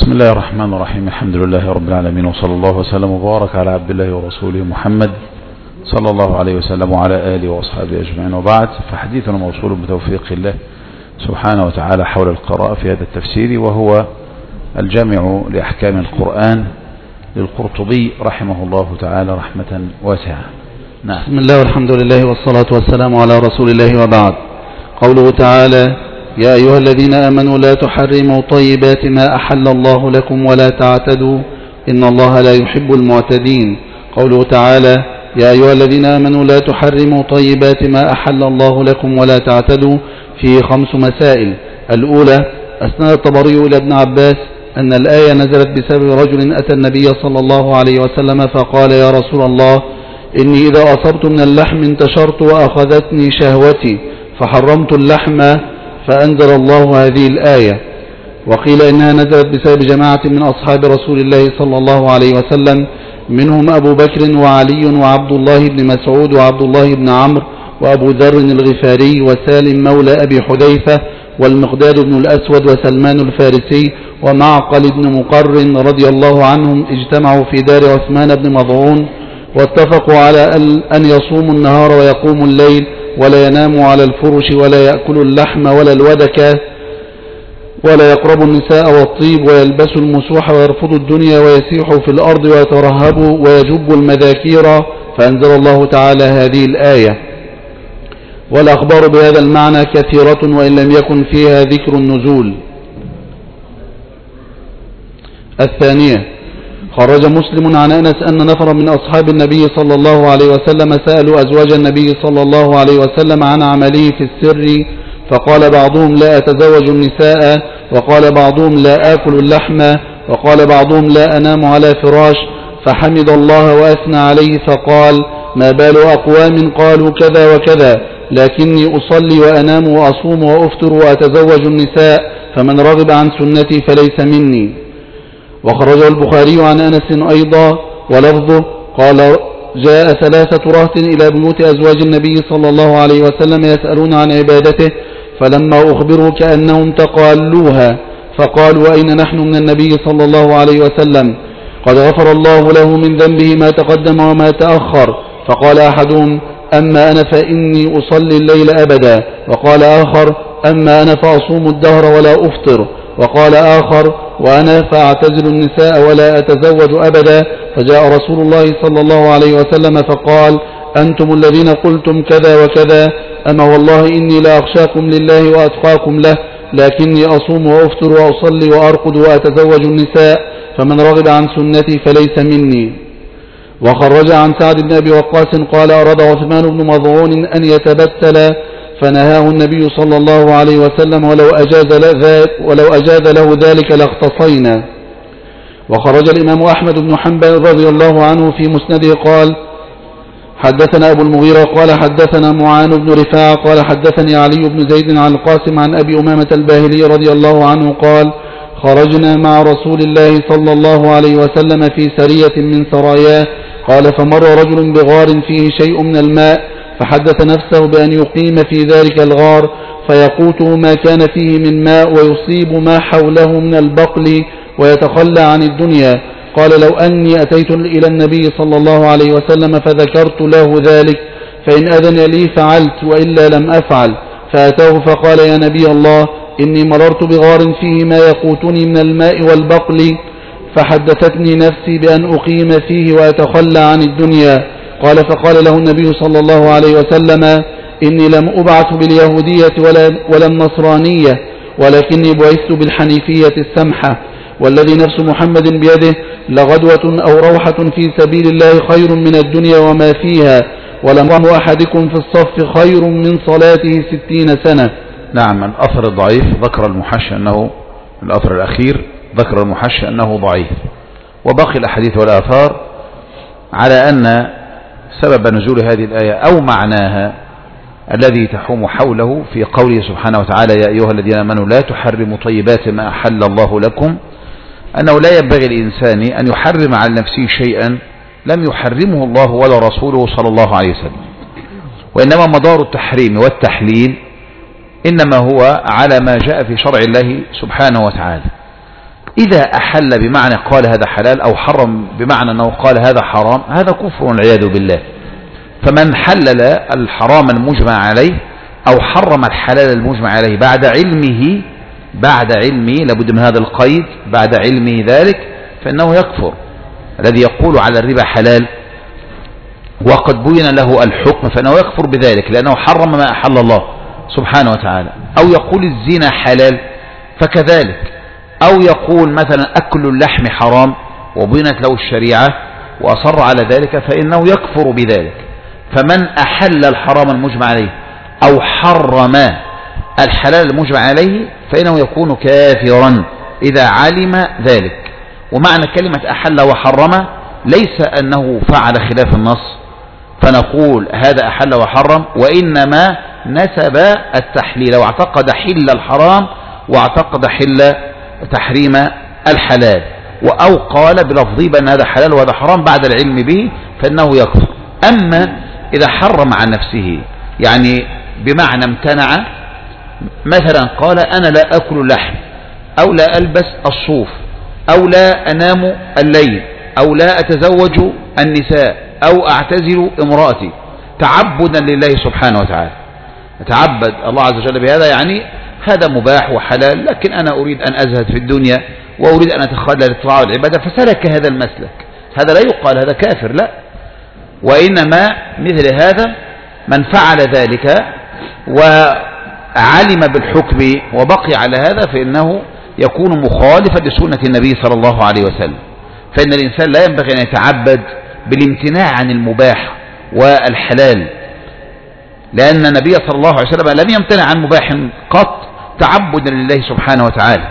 بسم الله الرحمن الرحيم. الحمد لله رب العالمين، وصلى الله وسلم وبارك على عبد الله ورسوله محمد صلى الله عليه وسلم وعلى آله وأصحابه أجمعين، وبعد، فحديثنا موصول بتوفيق الله سبحانه وتعالى حول القراءة في هذا التفسير، وهو الجامع لأحكام القرآن للقرطبي رحمه الله تعالى رحمة واسعة. نعم. بسم الله والحمد لله والصلاة والسلام على رسول الله، وبعد. قوله تعالى: يا أيها الذين آمنوا لا تحرموا طيبات ما أحل الله لكم ولا تعتدوا إن الله لا يحب المعتدين. قوله تعالى: يا أيها الذين آمنوا لا تحرموا طيبات ما أحل الله لكم ولا تعتدوا، فيه 5 مسائل. الأولى: أسند الطبري إلى ابن عباس أن الآية نزلت بسبب رجل أتى النبي صلى الله عليه وسلم فقال: يا رسول الله، إني إذا أصبت من اللحم انتشرت وأخذتني شهوتي فحرمت اللحم، فأنزل الله هذه الآية. وقيل إنها نزلت بسبب جماعة من أصحاب رسول الله صلى الله عليه وسلم، منهم أبو بكر وعلي وعبد الله بن مسعود وعبد الله بن عمرو وأبو ذر الغفاري وسالم مولى أبي حذيفة والمقداد بن الأسود وسلمان الفارسي ومعقل بن مقرن رضي الله عنهم، اجتمعوا في دار عثمان بن مظعون واتفقوا على أن يصوموا النهار ويقوموا الليل ولا يناموا على الفرش ولا يأكلوا اللحم ولا الودك ولا يقربوا النساء والطيب ويلبسوا المسوح ويرفضوا الدنيا ويسيحوا في الأرض ويترهبوا ويجبوا المذاكير، فأنزل الله تعالى هذه الآية. والأخبار بهذا المعنى كثيرة وإن لم يكن فيها ذكر النزول. الثانية: خرج مسلم عن أنس أن نفر من أصحاب النبي صلى الله عليه وسلم سألوا أزواج النبي صلى الله عليه وسلم عن عمله في السر، فقال بعضهم: لا أتزوج النساء، وقال بعضهم: لا آكل اللحم، وقال بعضهم: لا أنام على فراش، فحمد الله وأثنى عليه فقال: ما بال أقوام قالوا كذا وكذا، لكني أصلي وأنام وأصوم وأفطر وأتزوج النساء، فمن رغب عن سنتي فليس مني. وخرج البخاري عن أنس أيضا ولفظه قال: جاء 3 رهط إلى بيوت أزواج النبي صلى الله عليه وسلم يسألون عن عبادته، فلما أخبروا كأنهم تقالوها، فقالوا: أين نحن من النبي صلى الله عليه وسلم؟ قد غفر الله له من ذنبه ما تقدم وما تأخر. فقال أحدهم: أما أنا فإني أصلي الليل أبدا. وقال آخر: أما أنا فأصوم الدهر ولا أفطر. وقال آخر: وأنا فأعتزل النساء ولا أتزوج أبدا. فجاء رسول الله صلى الله عليه وسلم فقال: أنتم الذين قلتم كذا وكذا، أما والله إني لا أخشاكم لله وأتقاكم له، لكني أصوم وأفطر وأصلي وأرقد وأتزوج النساء، فمن رغب عن سنتي فليس مني. وخرج عن سعد بن أبي وقاص قال: أراد عثمان بن مظعون أن يتبتل، فنهاه النبي صلى الله عليه وسلم، ولو أجاز له ذلك لاختصينا. وخرج الإمام أحمد بن حنبل رضي الله عنه في مسنده قال: حدثنا أبو المغيرة قال حدثنا معان بن رفاعة قال حدثني علي بن زيد عن القاسم عن أبي أمامة الباهلي رضي الله عنه قال: خرجنا مع رسول الله صلى الله عليه وسلم في سرية من سراياه، قال: فمر رجل بغار فيه شيء من الماء، فحدث نفسه بأن يقيم في ذلك الغار فيقوته ما كان فيه من ماء ويصيب ما حوله من البقل ويتخلى عن الدنيا. قال: لو أني أتيت إلى النبي صلى الله عليه وسلم فذكرت له ذلك، فإن أذن لي فعلت، وإلا لم أفعل. فأتاه فقال: يا نبي الله، إني مررت بغار فيه ما يقوتني من الماء والبقل، فحدثتني نفسي بأن أقيم فيه وأتخلى عن الدنيا. قال: فقال له النبي صلى الله عليه وسلم: إني لم أبعث باليهودية ولا النصرانية، ولكني بعثت بالحنيفية السمحة، والذي نفس محمد بيده لغدوة أو روحة في سبيل الله خير من الدنيا وما فيها، ولمرء أحدكم في الصف خير من صلاته 60 سنة. نعم. الأثر الضعيف ذكر المحشي أنه، الأثر الأخير ذكر المحشي أنه ضعيف، وباقي الأحاديث والآثار على أن سبب نزول هذه الآية أو معناها الذي تحوم حوله في قوله سبحانه وتعالى: يا أيها الذين آمنوا لا تحرموا طيبات ما أحل الله لكم، أنه لا ينبغي الإنسان أن يحرم على نفسه شيئا لم يحرمه الله ولا رسوله صلى الله عليه وسلم، وإنما مدار التحريم والتحليل إنما هو على ما جاء في شرع الله سبحانه وتعالى. إذا أحل بمعنى قال هذا حلال، أو حرم بمعنى أنه قال هذا حرام، هذا كفر والعياذ بالله. فمن حلل الحرام المجمع عليه أو حرم الحلال المجمع عليه بعد علمه لابد من هذا القيد، بعد علمه ذلك، فإنه يكفر. الذي يقول على الربا حلال وقد بين له الحكم فإنه يكفر بذلك، لأنه حرم ما أحل الله سبحانه وتعالى. أو يقول الزنا حلال فكذلك، أو يقول مثلا أكل اللحم حرام وبينت له الشريعة وأصر على ذلك فإنه يكفر بذلك. فمن أحل الحرام المجمع عليه أو حرم الحلال المجمع عليه فإنه يكون كافرا إذا علم ذلك. ومعنى كلمة أحل وحرم ليس أنه فعل خلاف النص فنقول هذا أحل وحرم، وإنما نسب التحليل واعتقد حل الحرام واعتقد حل تحريم الحلال، أو قال بلفظه بأن هذا حلال وهذا حرام بعد العلم به فإنه يكفر. أما إذا حرم عن نفسه، يعني بمعنى امتنع، مثلا قال أنا لا أكل اللحم، أو لا ألبس الصوف، أو لا أنام الليل، أو لا أتزوج النساء، أو أعتزل امرأتي تعبدا لله سبحانه وتعالى، أتعبد الله عز وجل بهذا، يعني هذا مباح وحلال، لكن أنا أريد أن أزهد في الدنيا وأريد أن أتخلى للطاعة والعبادة، فسلك هذا المسلك. هذا لا يقال هذا كافر، لا، وإنما مثل هذا من فعل ذلك وعلم بالحكم وبقي على هذا فإنه يكون مخالفا لسنة النبي صلى الله عليه وسلم. فإن الإنسان لا ينبغي أن يتعبد بالامتناع عن المباح والحلال، لأن النبي صلى الله عليه وسلم لم يمتنع عن مباح قط تعبدا لله سبحانه وتعالى.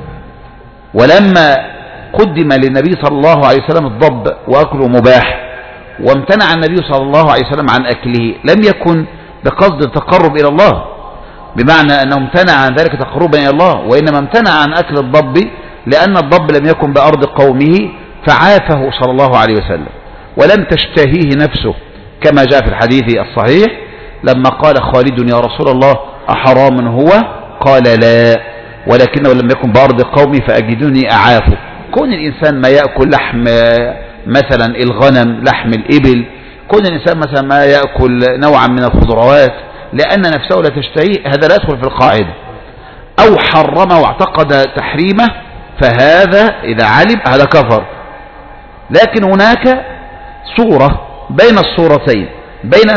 ولما قدم للنبي صلى الله عليه وسلم الضب وأكله مباح وامتنع النبي صلى الله عليه وسلم عن أكله، لم يكن بقصد التقرب إلى الله، بمعنى أنه امتنع عن ذلك تقربا إلى الله، وإنما امتنع عن أكل الضب لأن الضب لم يكن بأرض قومه فعافه صلى الله عليه وسلم، ولم تشتهيه نفسه كما جاء في الحديث الصحيح لما قال خالد يا رسول الله أحرام هو؟ قال لا، ولكنه لم يكن بأرض قومي فأجدني أعافه. كون الإنسان ما يأكل لحم مثلا الغنم، لحم الإبل، كون الإنسان مثلا ما يأكل نوعا من الخضروات لأن نفسه لا تشتهيه، هذا لا يدخل في القاعدة. أو حرم واعتقد تحريمه فهذا إذا علم هذا كفر. لكن هناك صورة بين الصورتين، بين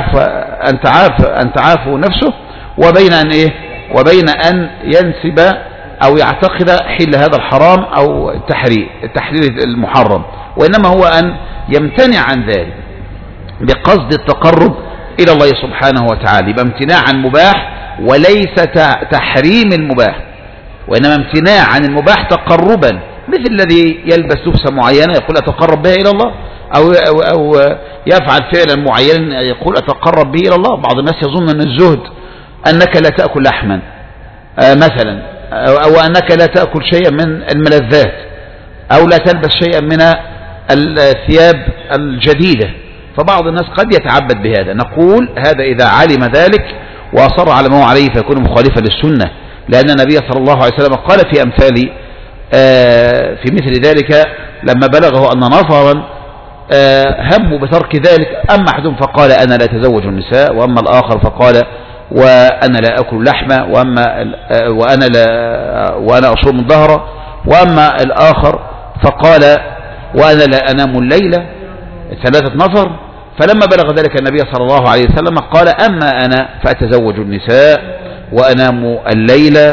أن تعافوا نفسه وبين أن إيه؟ وبين أن ينسب أو يعتقد حل هذا الحرام أو التحليل المحرم، وإنما هو أن يمتنع عن ذلك بقصد التقرب إلى الله سبحانه وتعالى. يبقى امتناع عن مباح وليس تحريم المباح، وإنما امتناع عن المباح تقربا، مثل الذي يلبس لبسة معينة يقول أتقرب بها إلى الله، أو يفعل فعلا معينا يقول أتقرب به إلى الله. بعض الناس يظن أن الزهد أنك لا تأكل لحما مثلا، أو أنك لا تأكل شيئا من الملذات، أو لا تلبس شيئا من الثياب الجديدة، فبعض الناس قد يتعبد بهذا. نقول هذا إذا علم ذلك وأصر على ما هو عليه فيكون مخالفا للسنة، لأن النبي صلى الله عليه وسلم قال في أمثال في مثل ذلك لما بلغه أن نفرا هموا بترك ذلك، أما أحدهم فقال أنا لا أتزوج النساء، وأما الآخر فقال وأنا لا أكل لحمة، وأنا أصوم الظهر، وأما الآخر فقال وأنا لا أنام الليلة، 3 نفر. فلما بلغ ذلك النبي صلى الله عليه وسلم قال أما أنا فأتزوج النساء وأنام الليلة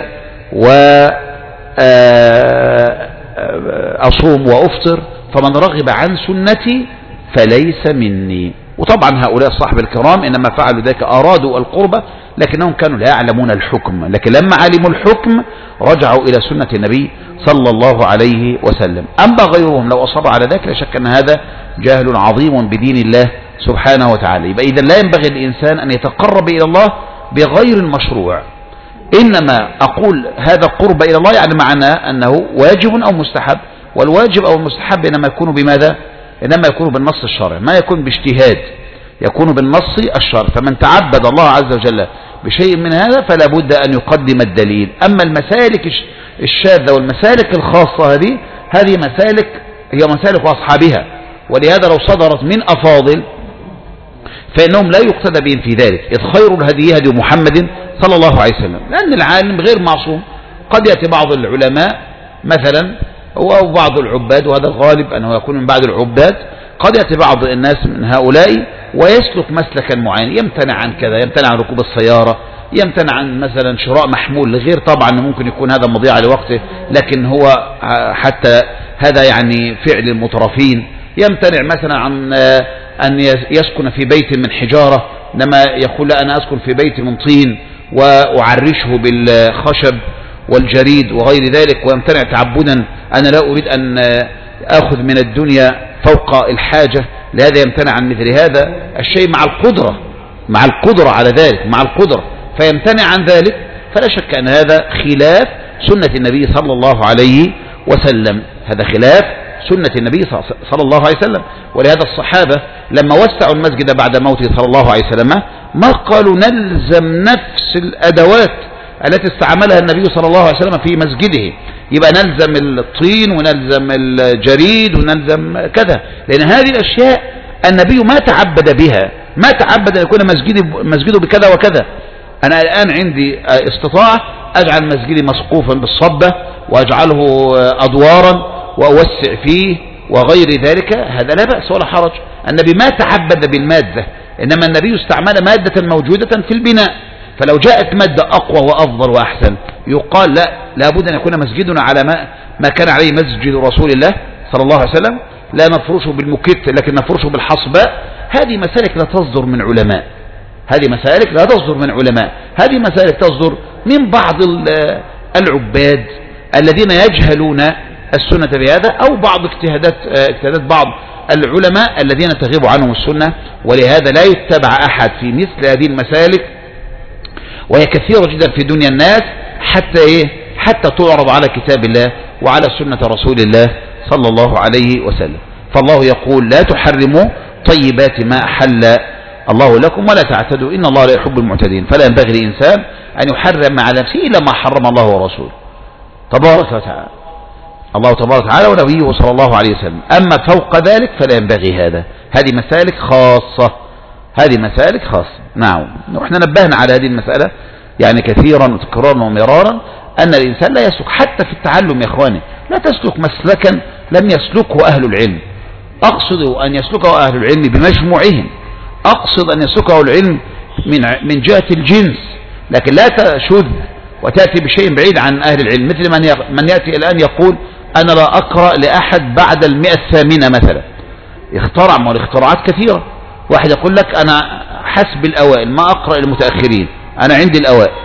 وأصوم وأفطر، فمن رغب عن سنتي فليس مني. وطبعا هؤلاء الصحابة الكرام إنما فعلوا ذلك أرادوا القربة لكنهم كانوا لا يعلمون الحكم، لكن لما علموا الحكم رجعوا إلى سنة النبي صلى الله عليه وسلم. أما غيرهم لو أصر على ذلك لا شك أن هذا جهل عظيم بدين الله سبحانه وتعالى. يبقى إذا لا ينبغي للإنسان أن يتقرب إلى الله بغير المشروع، إنما أقول هذا قرب إلى الله يعني معناه أنه واجب أو مستحب، والواجب أو المستحب إنما يكون بماذا؟ إنما يكون بالنص الشرعي، ما يكون باجتهاد، يكون بالنص الشرعي. فمن تعبد الله عز وجل بشيء من هذا فلا بد أن يقدم الدليل. أما المسالك الشاذة والمسالك الخاصة هذه مسالك هي مسالك أصحابها، ولهذا لو صدرت من أفاضل فإنهم لا يقتدى بهم في ذلك، إذ خير الهدي هدي محمد صلى الله عليه وسلم، لأن العالم غير معصوم. قد يأتي بعض العلماء مثلا أو بعض العباد، وهذا الغالب أنه يكون من بعض العباد، قد يأتي بعض الناس من هؤلاء ويسلك مسلكا معين، يمتنع عن كذا، يمتنع عن ركوب السيارة، يمتنع عن مثلا شراء محمول، لغير طبعا ممكن يكون هذا مضيعة لوقته، لكن هو حتى هذا يعني فعل المترفين. يمتنع مثلا عن أن يسكن في بيت من حجارة، لما يقول لا أنا أسكن في بيت من طين وأعرشه بالخشب والجريد وغير ذلك، ويمتنع تعبدا أنا لا أريد أن أخذ من الدنيا فوق الحاجة، لهذا يمتنع عن مثل هذا الشيء مع القدرة على ذلك، مع القدرة، فيمتنع عن ذلك. فلا شك أن هذا خلاف سنة النبي صلى الله عليه وسلم، هذا خلاف سنة النبي صلى الله عليه وسلم. ولهذا الصحابة لما وسعوا المسجد بعد موته صلى الله عليه وسلم ما قالوا نلزم نفس الأدوات التي استعملها النبي صلى الله عليه وسلم في مسجده، يبقى نلزم الطين ونلزم الجريد ونلزم كذا، لأن هذه الأشياء النبي ما تعبد بها، ما تعبد أن يكون مسجده بكذا وكذا. أنا الآن عندي استطاعة أجعل مسجدي مسقوفا بالصبة وأجعله أدوارا وأوسع فيه وغير ذلك، هذا لا بأس ولا حرج. النبي ما تعبد بالمادة، إنما النبي استعمل مادة موجودة في البناء، فلو جاءت مادة أقوى وأفضل وأحسن يقال لا، لابد أن يكون مسجدنا على ما كان عليه مسجد رسول الله صلى الله عليه وسلم، لا نفرشه بالمكت لكن نفرشه بالحصباء. هذه مسالك لا تصدر من علماء، هذه مسالك لا تصدر من علماء، هذه مسالك تصدر من بعض العباد الذين يجهلون السنة بهذا، أو بعض اجتهادات بعض العلماء الذين تغيب عنهم السنة. ولهذا لا يتبع أحد في مثل هذه المسالك، وهي كثيرة جدا في دنيا الناس، حتى تعرض على كتاب الله وعلى سنة رسول الله صلى الله عليه وسلم. فالله يقول لا تحرموا طيبات ما أحل الله لكم ولا تعتدوا إن الله لا يحب المعتدين. فلا ينبغي للإنسان أن يحرم على نفسه إلا ما حرم الله ورسوله تبارك وتعالى، الله تبارك وتعالى ونبيه صلى الله عليه وسلم. أما فوق ذلك فلا ينبغي هذا، هذه مسالك خاصة، هذه مسالك خاصة. نعم، وإحنا نبهنا على هذه المسألة يعني كثيرا وتكرارا ومرارا، أن الإنسان لا يسلك حتى في التعلم يا إخواني، لا تسلك مسلكا لم يسلكه أهل العلم. أقصد أن يسلكه أهل العلم بمجموعهم، أقصد أن يسلكه العلم من جهة الجنس، لكن لا تشذ وتأتي بشيء بعيد عن أهل العلم، مثل من يأتي الآن يقول أنا لا أقرأ لأحد بعد 100 مثلا، اخترع من الاختراعات كثيرة. واحد يقول لك أنا حسب الأوائل ما أقرأ المتأخرين، أنا عندي الأوائل.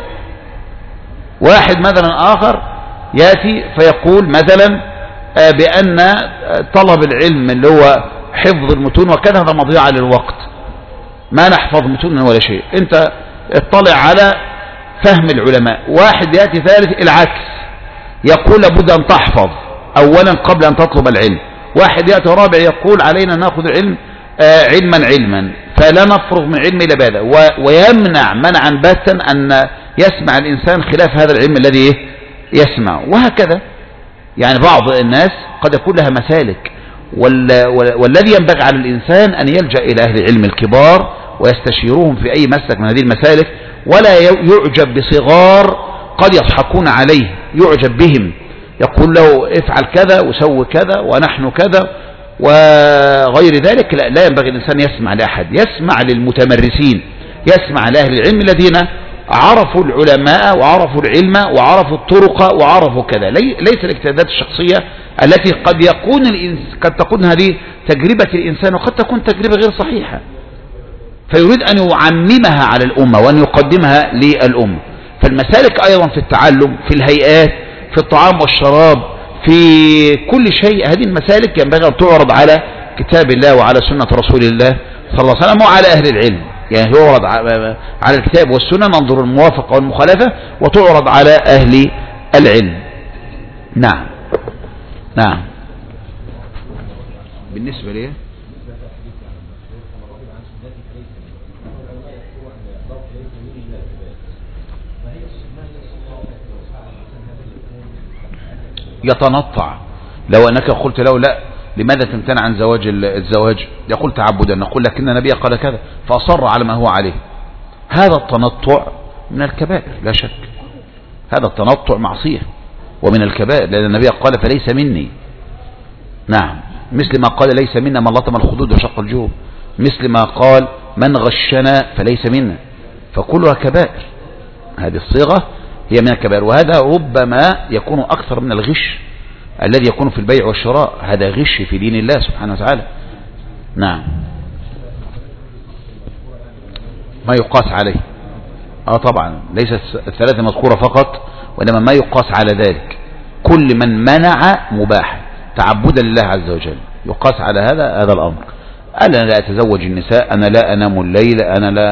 واحد مثلا آخر يأتي فيقول مثلا بأن طلب العلم اللي هو حفظ المتون وكذا هذا مضيعة للوقت، ما نحفظ متون ولا شيء، أنت اطلع على فهم العلماء. واحد يأتي ثالث العكس، يقول لابد أن تحفظ أولا قبل أن تطلب العلم. واحد يأتي رابع يقول علينا نأخذ العلم علما فلا نفرغ من علم إلا بهذا، ويمنع منعا باتا أن يسمع الإنسان خلاف هذا العلم الذي يسمع، وهكذا. يعني بعض الناس قد يكون لها مسالك، والذي ينبغي على الإنسان أن يلجأ إلى أهل العلم الكبار ويستشيرهم في أي مسلك من هذه المسالك، ولا يعجب بصغار قد يضحكون عليه، يعجب بهم، يقول له افعل كذا وسوي كذا ونحن كذا وغير ذلك. لا ينبغي الإنسان يسمع لأحد، يسمع للمتمرسين، يسمع لأهل العلم الذين عرفوا العلماء وعرفوا العلم وعرفوا الطرق وعرفوا كذا، ليس الاجتهادات الشخصية التي قد تكون هذه تجربة الإنسان وقد تكون تجربة غير صحيحة، فيريد أن يعممها على الأمة وأن يقدمها للأمة. فالمسالك أيضا في التعلم، في الهيئات، في الطعام والشراب، في كل شيء، هذه المسالك ينبغي أن تعرض على كتاب الله وعلى سنة رسول الله صلى الله عليه وسلم وعلى أهل العلم. يعني تعرض على الكتاب والسنة، ننظر الموافقة والمخالفة، وتعرض على أهل العلم. نعم نعم. بالنسبة لي يتنطع. لو أنك قلت له لا لماذا تمتنع عن الزواج يقول تعبدا، نقول لكن النبي قال كذا فأصر على ما هو عليه. هذا التنطع من الكبائر لا شك، هذا التنطع معصية ومن الكبائر، لأن النبي قال فليس مني. نعم، مثل ما قال ليس منا من لطم الخدود وشق الجيوب، مثل ما قال من غشنا فليس منا، فكلها كبائر. هذه الصيغة هي من الكبائر، وهذا ربما يكون أكثر من الغش الذي يكون في البيع والشراء، هذا غش في دين الله سبحانه وتعالى. نعم، ما يقاس عليه. طبعا ليس الثلاثة مذكورة فقط، وإنما ما يقاس على ذلك. كل من منع مباح تعبدا لله عز وجل يقاس على هذا الأمر. أنا لا أتزوج النساء، أنا لا أنام الليل، أنا لا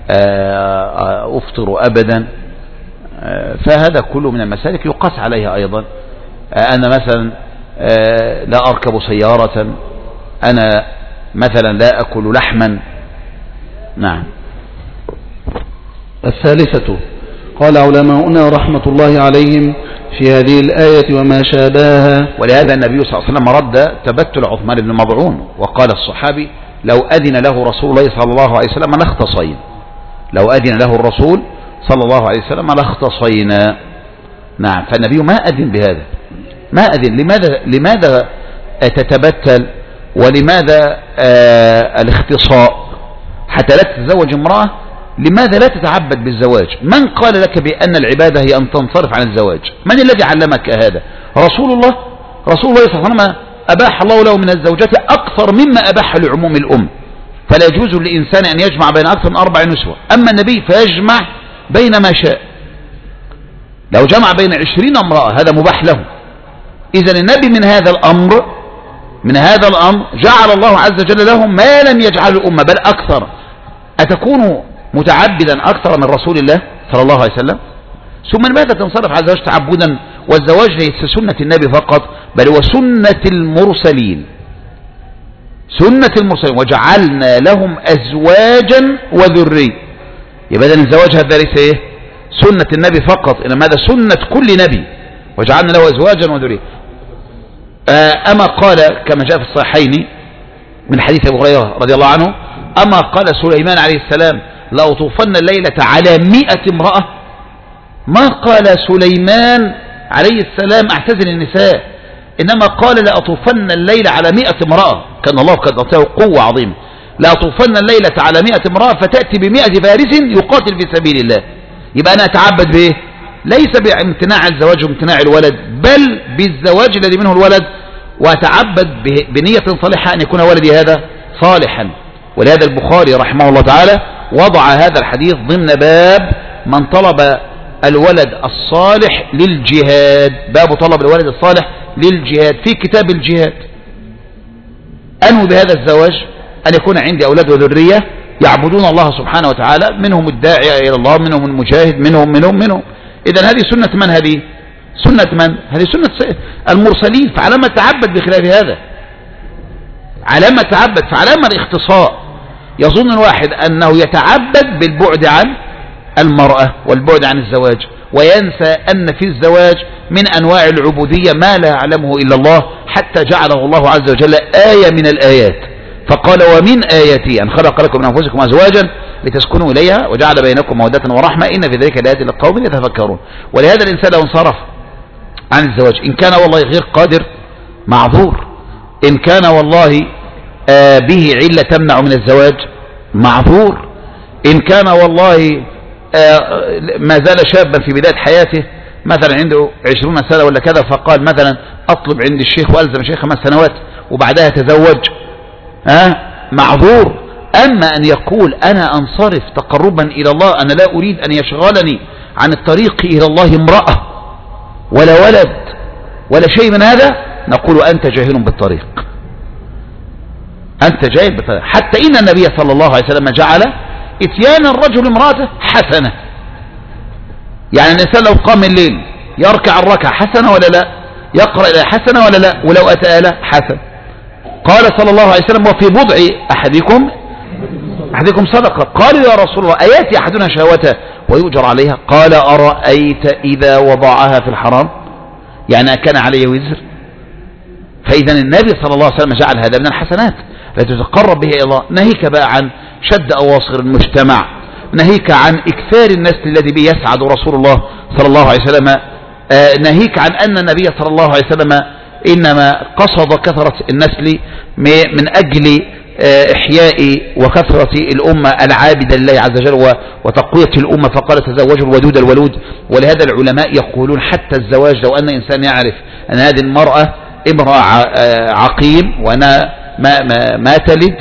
أفطر أبدا، فهذا كله من المسالك يقاس عليها أيضا. أنا مثلا لا أركب سيارة، أنا مثلا لا أكل لحما. نعم. الثالثة، قال علماؤنا رحمة الله عليهم في هذه الآية وما شابهها. ولهذا النبي صلى الله عليه وسلم رد تبتل عثمان بن مضعون، وقال الصحابي لو أذن له رسول الله صلى الله عليه وسلم لاختصينا، لو أذن له الرسول صلى الله عليه وسلم لاختصينا. نعم، فالنبي ما أذن بهذا، ما أذن. لماذا تتبتل؟ ولماذا الاختصاء حتى لا تتزوج امرأة؟ لماذا لا تتعبد بالزواج؟ من قال لك بأن العبادة هي أن تنصرف عن الزواج؟ من الذي علمك هذا؟ رسول الله صلى الله عليه وسلم أباح الله له من الزوجات أكثر مما أباح لعموم الأم، فلا يجوز للإنسان أن يجمع بين أكثر من 4 نسوة. أما النبي فيجمع بين ما شاء، لو جمع بين 20 امرأة هذا مباح له. إذن النبي من هذا الأمر جعل الله عز وجل لهم ما لم يجعل الأمة بل أكثر. أتكون متعبدا أكثر من رسول الله صلى الله عليه وسلم؟ ثم لماذا تنصرف على الزواج تعبدا؟ والزواج ليس سنة النبي فقط، بل هو سنة المرسلين، سنة المرسلين، وجعلنا لهم أزواجا وذرية. يبقى إذن الزواج هذا ليس إيه؟ سنة النبي فقط، إنما هذا سنة كل نبي، وجعلنا له أزواجا وذرية. أما قال كما جاء في الصحيحين من حديث أبي هريرة رضي الله عنه، أما قال سليمان عليه السلام لأطوفن الليلة على 100 امرأة؟ ما قال سليمان عليه السلام اعتزل النساء، إنما قال لأطوفن الليلة على 100 امرأة. كان الله قد أعطاه قوة عظيمة. لأطوفن الليلة على 100 امرأة فتأتي ب100 فارس يقاتل في سبيل الله. يبقى أنا أتعبد بإيه؟ ليس بامتناع الزواج وامتناع الولد، بل بالزواج الذي منه الولد، وأتعبد بنية صالحة أن يكون ولدي هذا صالحا. ولهذا البخاري رحمه الله تعالى وضع هذا الحديث ضمن باب من طلب الولد الصالح للجهاد، باب طلب الولد الصالح للجهاد في كتاب الجهاد. أنوي بهذا الزواج أن يكون عندي أولاد وذرية يعبدون الله سبحانه وتعالى، منهم الداعية إلى الله، منهم المجاهد، منهم. إذن هذه سنة من؟ هذه سنة من؟ هذه سنة المرسلين. فعلما تعبد بخلاف هذا، علما تعبد، فعلما الاختصاء. يظن الواحد أنه يتعبد بالبعد عن المرأة والبعد عن الزواج، وينسى أن في الزواج من أنواع العبودية ما لا يعلمه إلا الله، حتى جعله الله عز وجل آية من الآيات، فقال ومن آياتي أن خلق لكم من أنفسكم أزواجا لتسكنوا إليها وجعل بينكم مودة ورحمة إن في ذلك لآيات لقوم يتفكرون. ولهذا الإنسان لو انصرف عن الزواج إن كان والله غير قادر معذور، إن كان والله به علة تمنع من الزواج معذور، إن كان والله ما زال شابا في بداية حياته مثلا عنده 20 سنة ولا كذا، فقال مثلا أطلب عند الشيخ وألزم الشيخ 5 سنوات وبعدها تزوج، معذور. أما أن يقول أنا أنصرف تقربا إلى الله، أنا لا أريد أن يشغلني عن الطريق إلى الله امرأة ولا ولد ولا شيء من هذا، نقول أنت جاهل بالطريق، أنت جاهل بالطريق. حتى إن النبي صلى الله عليه وسلم جعل إتيان الرجل امرأته حسنة، يعني الإنسان لو قام الليل يركع الركعة حسنة ولا لا؟ يقرأ إلى حسنة ولا لا؟ ولو أتى آله حسن. قال صلى الله عليه وسلم وفي بضع أحدكم صدقة. قالوا يا رسول الله أياتي أحدنا شهوته ويؤجر عليها؟ قال أرأيت إذا وضعها في الحرام؟ يعني كان علي وزر. فإذا النبي صلى الله عليه وسلم جعل هذا من الحسنات التي تتقرب به إلى الله. نهيك بقى عن شد أواصر المجتمع، نهيك عن إكثار النسل الذي به يسعد رسول الله صلى الله عليه وسلم، نهيك عن أن النبي صلى الله عليه وسلم إنما قصد كثرة النسل من أجل إحياء وكثرة الأمة العابدة لله عز وجل وتقوية الأمة، فقال تزوجوا الودود الولود. ولهذا العلماء يقولون حتى الزواج لو أن إنسان يعرف أن هذه المرأة امرأة عقيم وأنها ما تلد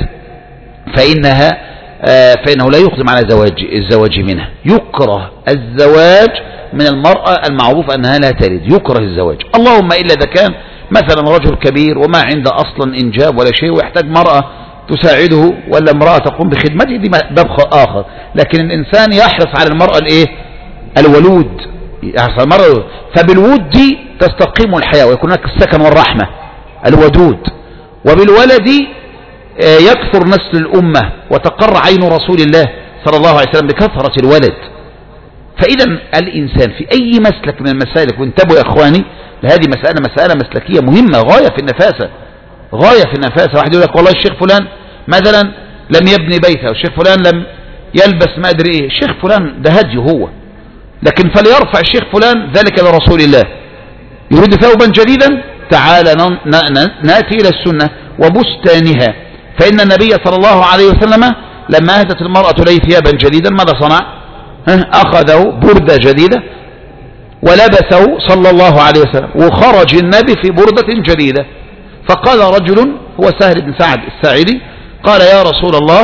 فإنه لا يقدم على الزواج منها. يكره الزواج من المرأة المعروف أنها لا تلد، يكره الزواج، اللهم إلا إذا كان مثلا رجل كبير وما عنده أصلا إنجاب ولا شيء ويحتاج مرأة تساعده ولا امرأة تقوم بخدمته، دي باب آخر. لكن الإنسان يحرص على المرأة الولود، يحرص على المرأة، فبالود دي تستقيم الحياة ويكون هناك السكن والرحمة الودود، وبالولد يكثر نسل الأمة وتقر عين رسول الله صلى الله عليه وسلم بكثرة الولد. فإذا الإنسان في أي مسلك من المسالك، وانتبهوا يا إخواني هذه مسألة مسلكية مهمة غاية في النفاسة، غاية في النفاسة. واحد يقول لك والله الشيخ فلان مثلا لم يبني بيته، والشيخ فلان لم يلبس ما أدري إيه، الشيخ فلان ده هدي هو، لكن فليرفع الشيخ فلان ذلك لرسول الله. يريد ثوبا جديدا، تعال نأتي إلى السنة وبستانها. فإن النبي صلى الله عليه وسلم لما أهدت المرأة لي ثيابا جديدا ماذا صنع؟ أخذه بردة جديدة ولبسه صلى الله عليه وسلم، وخرج النبي في بردة جديدة. فقال رجل هو سهل بن سعد الساعدي قال يا رسول الله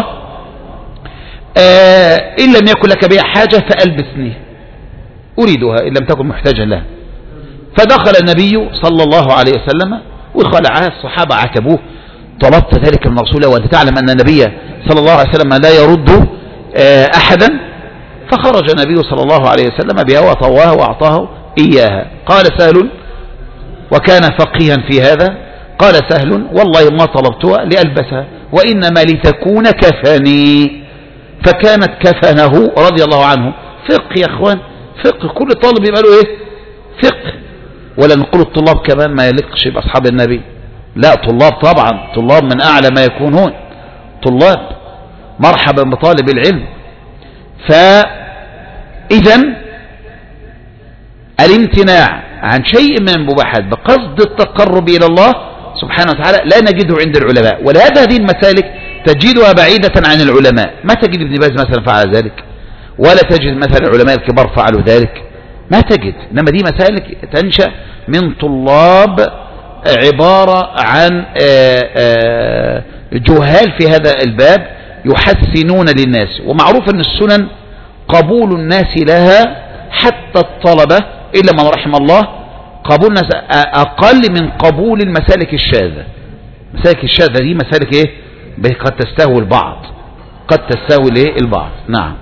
إن لم يكن لك بها حاجة فألبسني أريدها إن لم تكن محتاجا لها. فدخل النبي صلى الله عليه وسلم وخلعها، الصحابة عتبوه طلبت ذلك من رسول الله وأنت تعلم أن النبي صلى الله عليه وسلم لا يرد أحدا. فخرج النبي صلى الله عليه وسلم بها وطواها وأعطاه إياها. قال سهل وكان فقيها في هذا، قال سهل والله ما طلبتها لألبسها وإنما لتكون كفني، فكانت كفنه رضي الله عنه. فقه يا اخوان، فقه، كل طالب يبقى له ايه؟ فقه. ولا نقول الطلاب كمان ما يليقش بأصحاب النبي، لا طلاب طبعا، طلاب من أعلى ما يكونون طلاب، مرحبا بطالب العلم. فإذا الامتناع عن شيء من المباحات بقصد التقرب إلى الله سبحانه وتعالى لا نجده عند العلماء، ولهذا هذه المسالك تجدها بعيدة عن العلماء. ما تجد ابن باز مثلا فعل ذلك، ولا تجد مثلا العلماء الكبار فعلوا ذلك، ما تجد. إنما دي مسالك تنشأ من طلاب عبارة عن جهال في هذا الباب يحسنون للناس. ومعروف أن السنن قبول الناس لها حتى الطلبة إلا من رحم الله، قبول الناس أقل من قبول المسالك الشاذة. المسالك الشاذة دي مسالك إيه؟ قد تستهوي البعض، قد تستهوي البعض. نعم.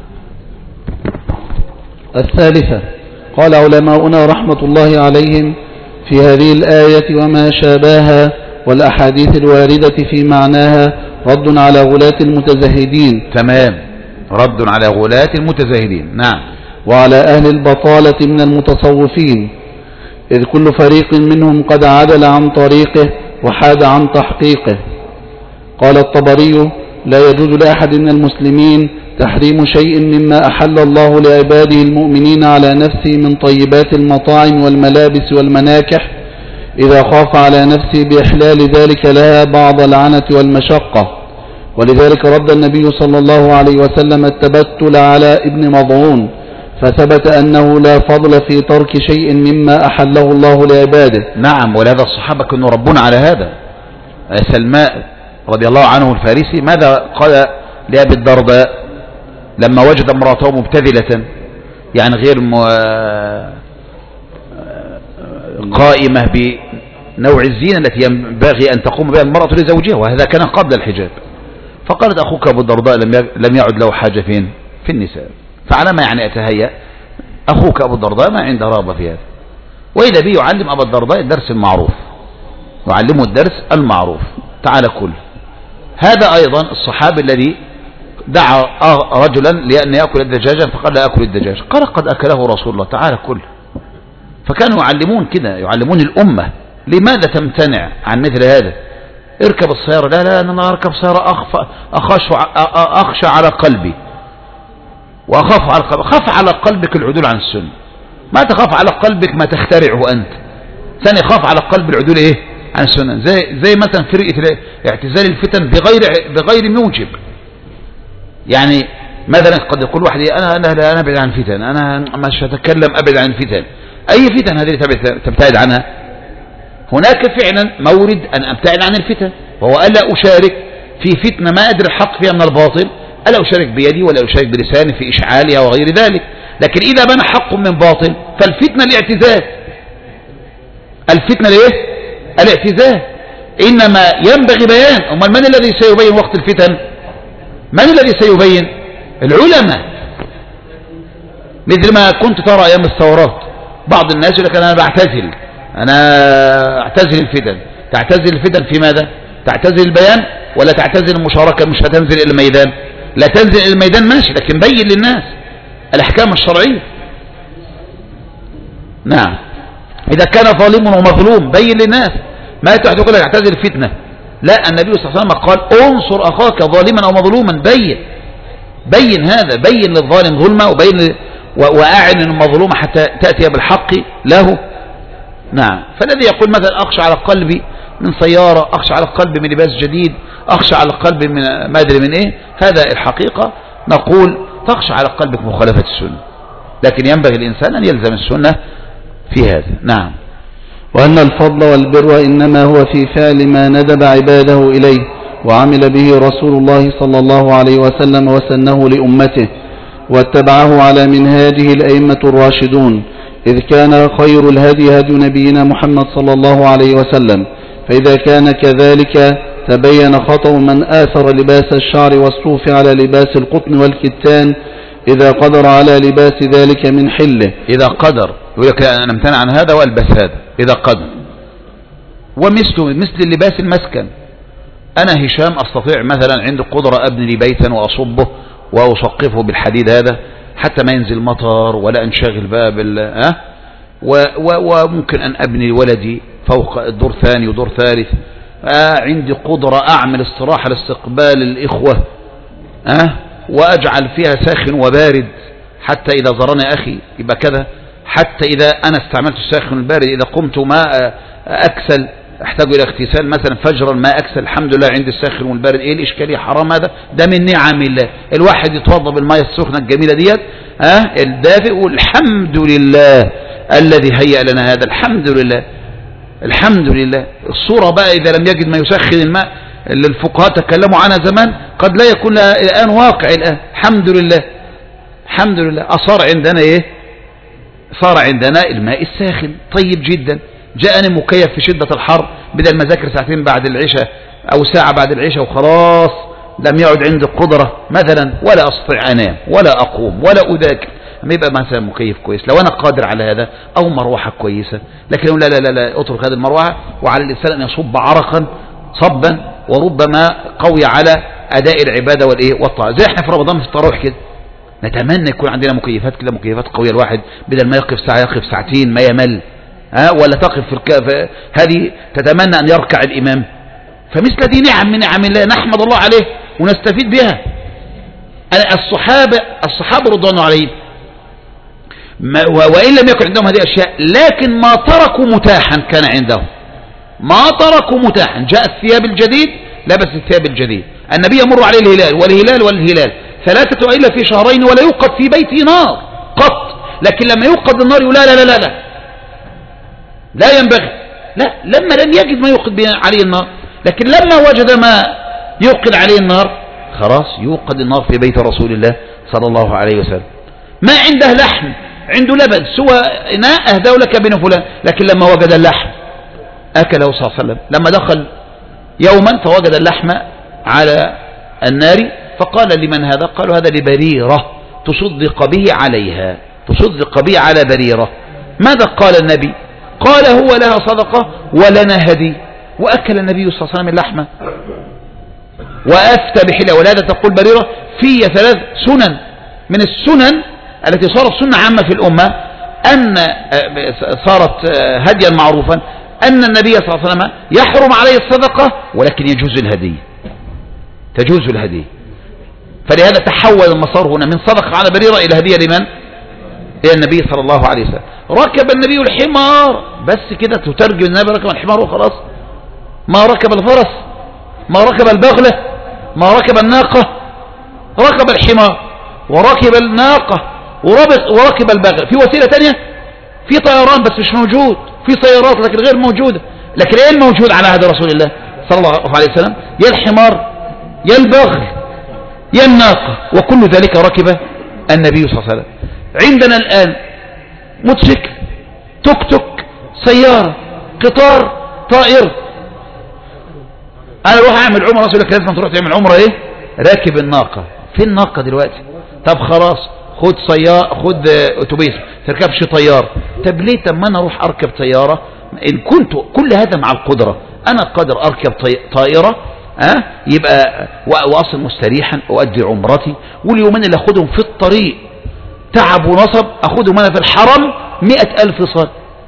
الثالثة قال علماؤنا رحمة الله عليهم في هذه الآية وما شابهها والأحاديث الواردة في معناها رد على غلاة المتزهدين. تمام، رد على غلاة المتزهدين. نعم. وعلى أهل البطالة من المتصوفين، إذ كل فريق منهم قد عدل عن طريقه وحاد عن تحقيقه. قال الطبري لا يجوز لأحد من المسلمين تحريم شيء مما أحل الله لعباده المؤمنين على نفسه من طيبات المطاعم والملابس والمناكح إذا خاف على نفسه بإحلال ذلك لها بعض العنة والمشقة. ولذلك رد النبي صلى الله عليه وسلم التبتل على ابن مضعون، فثبت أنه لا فضل في ترك شيء مما أحله الله لعباده. نعم، ولهذا الصحابة كانوا ربنا على هذا. سلماء رضي الله عنه الفارسي ماذا قال لأبي الدرداء لما وجد امرأته مبتذلة، يعني غير قائمة بنوع الزينة التي ينبغي أن تقوم بها المرأة لزوجها، وهذا كان قبل الحجاب. فقالت أخوك أبو الدرداء لم يعد له حاجة فين؟ في النساء، فعلى ما يعني أتهيأ أخوك أبو الدرداء ما عنده رغبة في هذا. وإذا بي يعلم أبو الدرداء الدرس المعروف، يعلمه الدرس المعروف، تعال كل. هذا أيضا الصحابي الذي دعا رجلا لأن يأكل الدجاجة فقال لا أكل الدجاج، قال قد أكله رسول الله، تعال كل. فكانوا يعلمون كده، يعلمون الأمة. لماذا تمتنع عن مثل هذا؟ اركب السيارة، لا لا أنا أركب سيارة أخشى على قلبي وأخاف على قلبي. خاف على قلبك العدول عن السنة، ما تخاف على قلبك ما تخترعه أنت. ثاني خاف على قلب العدول إيه عن السنة، زي مثلا فرقة اعتزال الفتن بغير موجب. يعني مثلا قد يقول واحد أنا أبعد عن الفتن، أنا مش هتكلم أبعد عن الفتن. أي فتن هذه تبتعد عنها؟ هناك فعلا مورد أن أبتعد عن الفتن، وهو ألا أشارك في فتنة ما أدري الحق فيها من الباطل، ألا أشارك بيدي ولا أشارك بلساني في إشعالها وغير ذلك. لكن إذا بان حق من باطل فالفتنة الاعتزال، الفتنة ليه؟ الاعتزال. إنما ينبغي بيان. أمال من الذي سيبين وقت الفتن؟ من الذي سيبين؟ العلماء. مثل ما كنت ترى أيام الثورات بعض الناس يقول لك أنا أعتزل الفتن. تعتزل الفتن في ماذا؟ تعتزل البيان ولا تعتزل المشاركة؟ مش هتنزل إلى الميدان؟ لا تنزل إلى الميدان ماشي، لكن بين للناس الأحكام الشرعية. نعم، إذا كان ظالم ومظلوم بين للناس، ما تحت يقول لك اعتزل الفتنة. لا، النبي صلى الله عليه وسلم قال انصر أخاك ظالما أو مظلوما. بين هذا، بين للظالم ظلمه وبين وأعلن المظلوم حتى تأتي بالحق له. نعم. فالذي يقول مثلا أخشى على قلبي من سيارة، أخشى على قلبي من لباس جديد، أخشى على قلبي من ما أدري من إيه، هذا الحقيقة نقول تخشى على قلبك مخالفة السنة، لكن ينبغي الإنسان أن يلزم السنة في هذا. نعم. وأن الفضل والبر إنما هو في فعل ما ندب عباده إليه وعمل به رسول الله صلى الله عليه وسلم وسنه لأمته واتبعه على منهاجه الأئمة الراشدون، إذ كان خير الهدي هدي نبينا محمد صلى الله عليه وسلم. فإذا كان كذلك تبين خطأ من آثر لباس الشعر والصوف على لباس القطن والكتان إذا قدر على لباس ذلك من حله. إذا قدر، يقول لك أنا امتنع عن هذا وألبس هذا إذا قدر. مثل اللباس المسكن. أنا هشام أستطيع مثلا عندي قدرة أبني لي بيتا وأصبه وأسقفه بالحديد هذا حتى ما ينزل مطر ولا أنشغل بقى وممكن أن أبني لولدي فوق الدور ثاني ودور ثالث. عندي قدرة أعمل استراحة لاستقبال الإخوة وأجعل فيها ساخن وبارد حتى إذا زرني أخي يبقى كذا، حتى إذا أنا استعملت الساخن والبارد إذا قمت ما أكسل أحتاج إلى اغتسال مثلا فجرا ما أكسل، الحمد لله عندي الساخن والبارد. إيه الإشكالية؟ حرام هذا؟ ده من نعم الله. الواحد يتوضى بالماء السخنة الجميلة ديت الدافئ، والحمد لله الذي هيأ لنا هذا. الحمد لله الحمد لله. الصورة بقى إذا لم يجد ما يسخن الماء اللي الفقهاء تكلموا عنها زمان قد لا يكون لها الآن واقع. الآن الحمد لله الحمد لله أصار عندنا إيه؟ صار عندنا الماء الساخن طيب جدا. جاءني مكيف في شدة الحر بدل ما ذاكر ساعتين بعد العشاء أو ساعة بعد العشاء وخلاص لم يعد عندي قدرة مثلا ولا أستطيع أنام ولا أقوم ولا أذاكر، ما يبقى مثلا مكيف كويس لو أنا قادر على هذا أو مروحة كويسة. لكن لا لا لا لا أترك هذه المروحة وعلى الإنسان أن يصب عرقا صبا وربما قوي على أداء العبادة والطاعة. زي احنا في رمضان في التراويح كده نتمنى يكون عندنا مكيفات كده، مكيفات قوية الواحد بدل ما يقف ساعة يقف ساعتين ما يمل ولا تقف في هذه تتمنى أن يركع الإمام. فمثل دي نعم من نعم الله نحمد الله عليه ونستفيد بها. الصحابة رضوان الله عليهم وإن لم يكن عندهم هذه الأشياء لكن ما تركوا متاحا كان عندهم، ما تركوا متاحا. جاء الثياب الجديد لبس الثياب الجديد. النبي يمر عليه الهلال والهلال 3 أيلة في شهرين ولا يوقد في بيته نار قط، لكن لما يوقد النار يقول لا لا لا لا لا ينبغي، لا لما لم يجد ما يوقد عليه النار، لكن لما وجد ما يوقد عليه النار خلاص يوقد النار في بيت رسول الله صلى الله عليه وسلم. ما عنده لحم عنده لبن سوى إناء أهداه لك بن فلان، لكن لما وجد اللحم أكله صلى الله عليه وسلم. لما دخل يوما فوجد اللحم على النار فقال لمن هذا؟ قالوا هذا لبريرة تصدق به عليها، تصدق به على بريرة. ماذا قال النبي؟ قال هو لها صدقة ولنا هدي. وأكل النبي صلى الله عليه وسلم اللحمة وأفتى بحلة. ولهذا تقول بريرة في 3 سنن من السنن التي صارت سنة عامة في الأمة أن صارت هديا معروفا أن النبي صلى الله عليه وسلم يحرم عليه الصدقة ولكن يجوز الهدية، تجوز الهدية. فلهذا تحول المسار هنا من صدقة على بريرة إلى هدية لمن؟ إلى النبي صلى الله عليه وسلم. ركب النبي الحمار، بس كده تترجم النبي ركب الحمار وخلاص؟ ما ركب الفرس، ما ركب البغلة، ما ركب الناقة، ركب الحمار وركب الناقة وركب البغلة. في وسيلة تانية؟ في طيران بس مش موجود، في سيارات لكن غير موجودة. لكن ايه الموجود على عهد رسول الله صلى الله عليه وسلم؟ يا الحمار يا البغل يا الناقة، وكل ذلك ركب النبي صلى الله عليه وسلم. عندنا الآن موتوسيكل، توك توك، سيارة، قطار، طائر. أنا أروح أعمل عمرة، أقول لك لازم تروح تعمل عمرة إيه؟ راكب الناقة. فين الناقة دلوقتي؟ طب خلاص خد سيارة، خد أتوبيس، تركبش طيار. طب ليه؟ طب ما أنا أروح أركب طيارة إن كنت كل هذا مع القدرة، أنا قادر أركب طائرة يبقى وأصل مستريحا وأدي عمرتي، واليومين اللي أخدهم في الطريق تعب ونصب أخدهم أنا في الحرم 100,000 صلاة،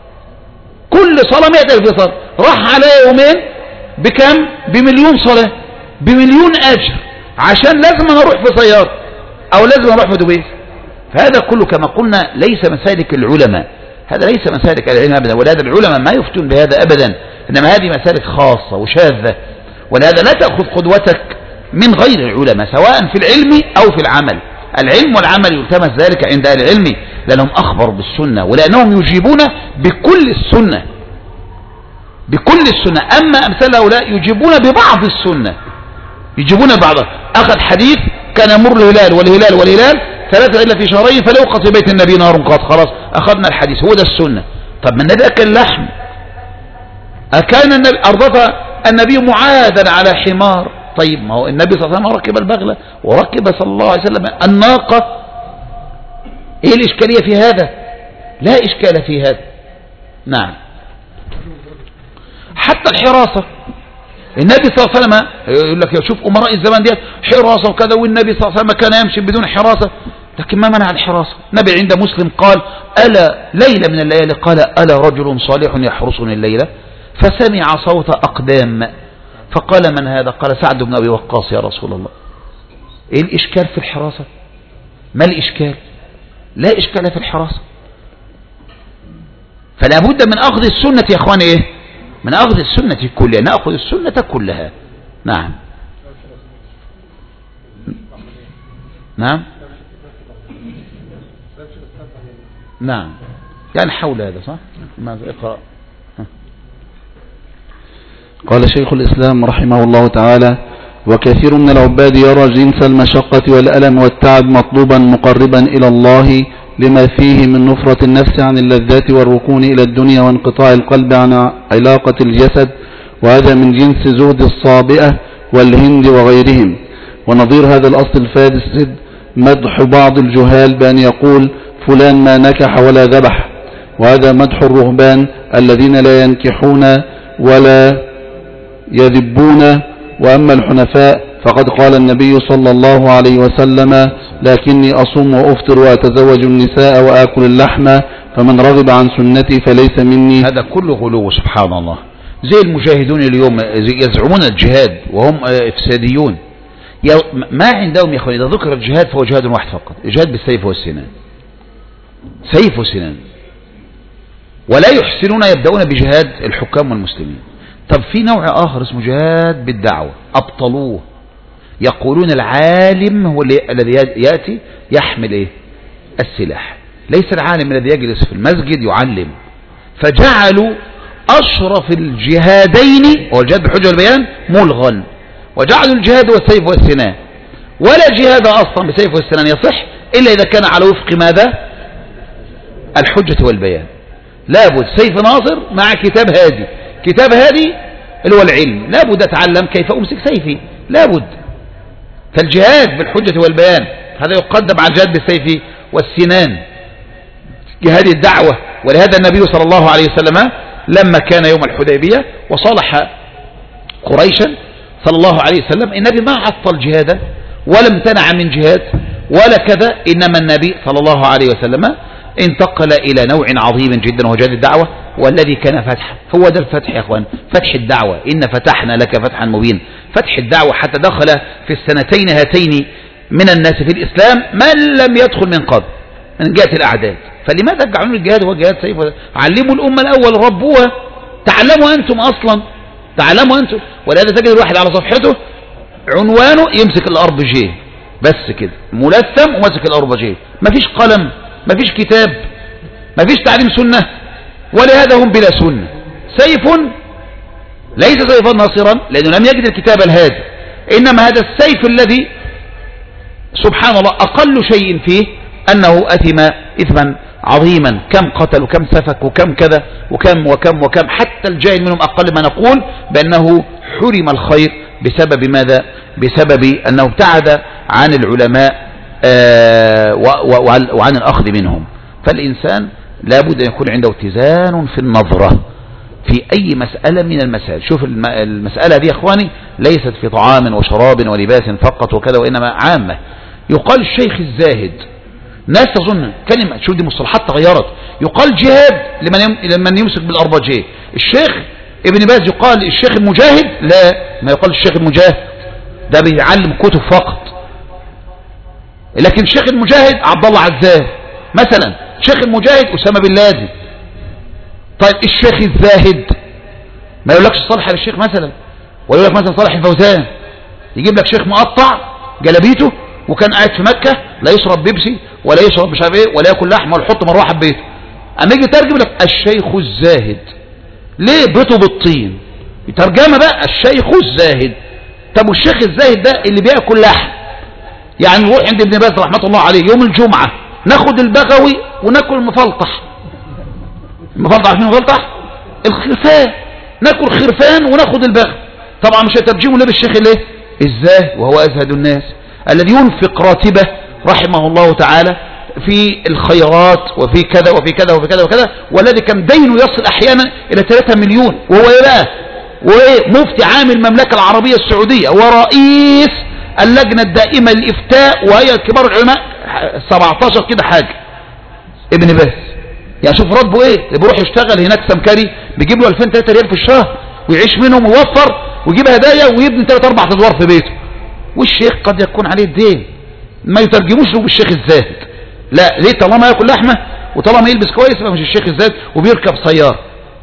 كل صلاة 100,000 صلاة. راح على يومين بكم؟ ب1,000,000 صلاة، ب1,000,000 أجر، عشان لازم أنا أروح في سيارة أو لازم أروح في أتوبيس. فهذا كله كما قلنا ليس مسالك العلماء، هذا ليس مسالك العلم أبدا، ولهذا العلماء ما يفتون بهذا أبدا، إنما هذه مسالك خاصة وشاذة. ولهذا لا تأخذ قدوتك من غير العلماء سواء في العلم أو في العمل. العلم والعمل يلتمس ذلك عند أهل العلم، لأنهم أخبروا بالسنة ولأنهم يجيبون بكل السنة، بكل السنة. أما أمثال هؤلاء يجيبون ببعض السنة، يجيبون بعضها. أخذ حديث كان يمر الهلال والهلال والهلال 3 إلا في شهرين فليوقظ في بيت النبي نار قد، خلاص أخذنا الحديث، هو ده السنة. طب ما النبي أكل لحم، أكان النبي أرضف النبي معاذا على حمار. طيب ما هو النبي صلى الله عليه وسلم ركب البغلة وركب صلى الله عليه وسلم الناقة، ايه الإشكالية في هذا؟ لا إشكال في هذا. نعم. حتى الحراسة النبي صلى الله عليه وسلم يقول لك شوف أمراء الزمان ديت حراسة وكذا، والنبي صلى الله عليه وسلم كان يمشي بدون حراسة، لكن ما منع الحراسة. النبي عند مسلم قال ألا ليلة من الليالي قال ألا رجل صالح يحرسني الليلة، فسمع صوت أقدام فقال من هذا؟ قال سعد بن أبي وقاص يا رسول الله. ايه الإشكال في الحراسة؟ ما الإشكال؟ لا إشكال في الحراسة. فلا بد من أخذ السنة يا أخواني، إيه؟ من أخذ السنة كلها، نأخذ السنة كلها. نعم نعم نعم، يعني حول هذا صح؟ ماذا اقرأ. قال شيخ الإسلام رحمه الله تعالى: وكثير من العباد يرى جنس المشقة والألم والتعب مطلوبا مقربا إلى الله لما فيه من نفرة النفس عن اللذات والركون إلى الدنيا وانقطاع القلب عن علاقة الجسد، وهذا من جنس زهد الصابئة والهند وغيرهم. ونظير هذا الأصل الفاسد مدح بعض الجهال بأن يقول فلان ما نكح ولا ذبح، وهذا مدح الرهبان الذين لا ينكحون ولا يذبون. وأما الحنفاء فقد قال النبي صلى الله عليه وسلم: لكني أصوم وأفطر وأتزوج النساء وآكل اللحم، فمن رغب عن سنتي فليس مني. هذا كله غلو سبحان الله، زي المجاهدون اليوم يزعمون الجهاد وهم إفساديون. ما عندهم يا أخواني إذا ذكر الجهاد فهو جهاد واحد فقط، الجهاد بالسيف والسنان، سيف وسنان، ولا يحسنون يبدأون بجهاد الحكام والمسلمين. طب في نوع آخر اسمه جهاد بالدعوة، أبطلوه، يقولون العالم هو الذي يأتي يحمل إيه؟ السلاح، ليس العالم الذي يجلس في المسجد يعلم. فجعلوا أشرف الجهادين هو الجهاد بالحجة والبيان ملغا، وجعلوا الجهاد والسيف والسنان، ولا جهاد أصلا بسيف والسنان يصح إلا إذا كان على وفق ماذا؟ الحجة والبيان. لابد سيف ناصر مع كتاب هادي، كتاب هادي اللي هو العلم، لابد أتعلم كيف أمسك سيفي، لابد. فالجهاد بالحجة والبيان هذا يقدم على الجهاد بالسيف والسنان، جهاد الدعوة. ولهذا النبي صلى الله عليه وسلم لما كان يوم الحديبية وصالح قريشا صلى الله عليه وسلم، النبي ما عطل جهادا ولا امتنع من جهاد ولا كذا، إنما النبي صلى الله عليه وسلم انتقل إلى نوع عظيم جدا وهو جهاد الدعوة، والذي كان فتحا. هو ده الفتح يا أخوان، فتح الدعوة. إن فتحنا لك فتحا مبين. فتح الدعوة حتى دخل في السنتين هاتين من الناس في الإسلام من لم يدخل من قبل من جهة الأعداد. فلماذا تجعلون الجهاد هو جهاد سيف؟ علموا الأمة الأول، ربوها، تعلموا أنتم أصلا، تعلموا أنتم. ولهذا تجد الواحد على صفحته عنوانه يمسك الأربجي بس كده، ملثم ومسك الأربجي، مفيش قلم، مفيش كتاب، مفيش تعليم سنة. ولهذا هم بلا سنة. سيف ليس سيفا ناصرا لأنه لم يجد الكتاب الهادي، إنما هذا السيف الذي سبحان الله أقل شيء فيه أنه أثم إثما عظيما، كم قتل وكم سفك وكم كذا وكم وكم وكم، حتى الجاهل منهم أقل ما نقول بأنه حرم الخير بسبب ماذا؟ بسبب أنه ابتعد عن العلماء وعن الأخذ منهم. فالإنسان لابد أن يكون عنده اتزان في النظرة في أي مسألة من المسائل. شوف المسألة دي يا أخواني ليست في طعام وشراب ولباس فقط وكذا، وإنما عامة. يقال الشيخ الزاهد، ناس تظن كلمة، شوف دي مصطلحات تغيرت. يقال جهاد لمن يمسك بالأربجي. الشيخ ابن باز يقال الشيخ المجاهد، لا، ما يقال الشيخ المجاهد، ده بيعلم كتب فقط. لكن الشيخ المجاهد عبد الله عزام مثلا، الشيخ المجاهد أسامة بن لادن. طيب الشيخ الزاهد ما يقولكش صالح للشيخ مثلا، ولا يقول لك مثلا صالح الفوزان، يجيب لك شيخ مقطع جلابيته وكان قاعد في مكة لا يشرب بيبسي ولا يشرب مش عارف ايه ولا ياكل لحمه ولا يحط مروحه ببيته. اما يجي يترجم لك الشيخ الزاهد، ليه؟ بيته بالطين. ترجمه بقى الشيخ الزاهد. طب والشيخ الزاهد ده اللي بياكل لحم، يعني نروح عند ابن باز رحمه الله عليه يوم الجمعه ناخد البغوي وناكل المفلطح. المفلطح عارفين المفلطح؟ الخرفان، ناكل خرفان وناخد البغوي. طبعا مش هترجمه ليه بالشيخ الايه؟ الزاهد، وهو ازهد الناس الذي ينفق راتبه رحمه الله تعالى في الخيرات وفي كذا وفي كذا وفي كذا وكذا، والذي كان دينه يصل احيانا الى 3 مليون، وهو ايه بقى؟ ومفتي عام المملكه العربيه السعوديه ورئيس اللجنه الدائمه للافتاء وهي كبار العلماء 17 كده حاجه. ابن باز يعني شوف راتبه ايه، بيروح يشتغل هناك سمكري بيجيب له 2000 3 ريال في الشهر ويعيش منهم ويوفر ويجيب هدايا ويبني 3 4 ادوار في بيته. والشيخ قد يكون عليه الدين، ما يترجموش له بالشيخ الزاهد. لا، ليه؟ طالما ياكل لحمه وطالما يلبس كويس يبقى مش الشيخ الزاهد وبيركب سياره.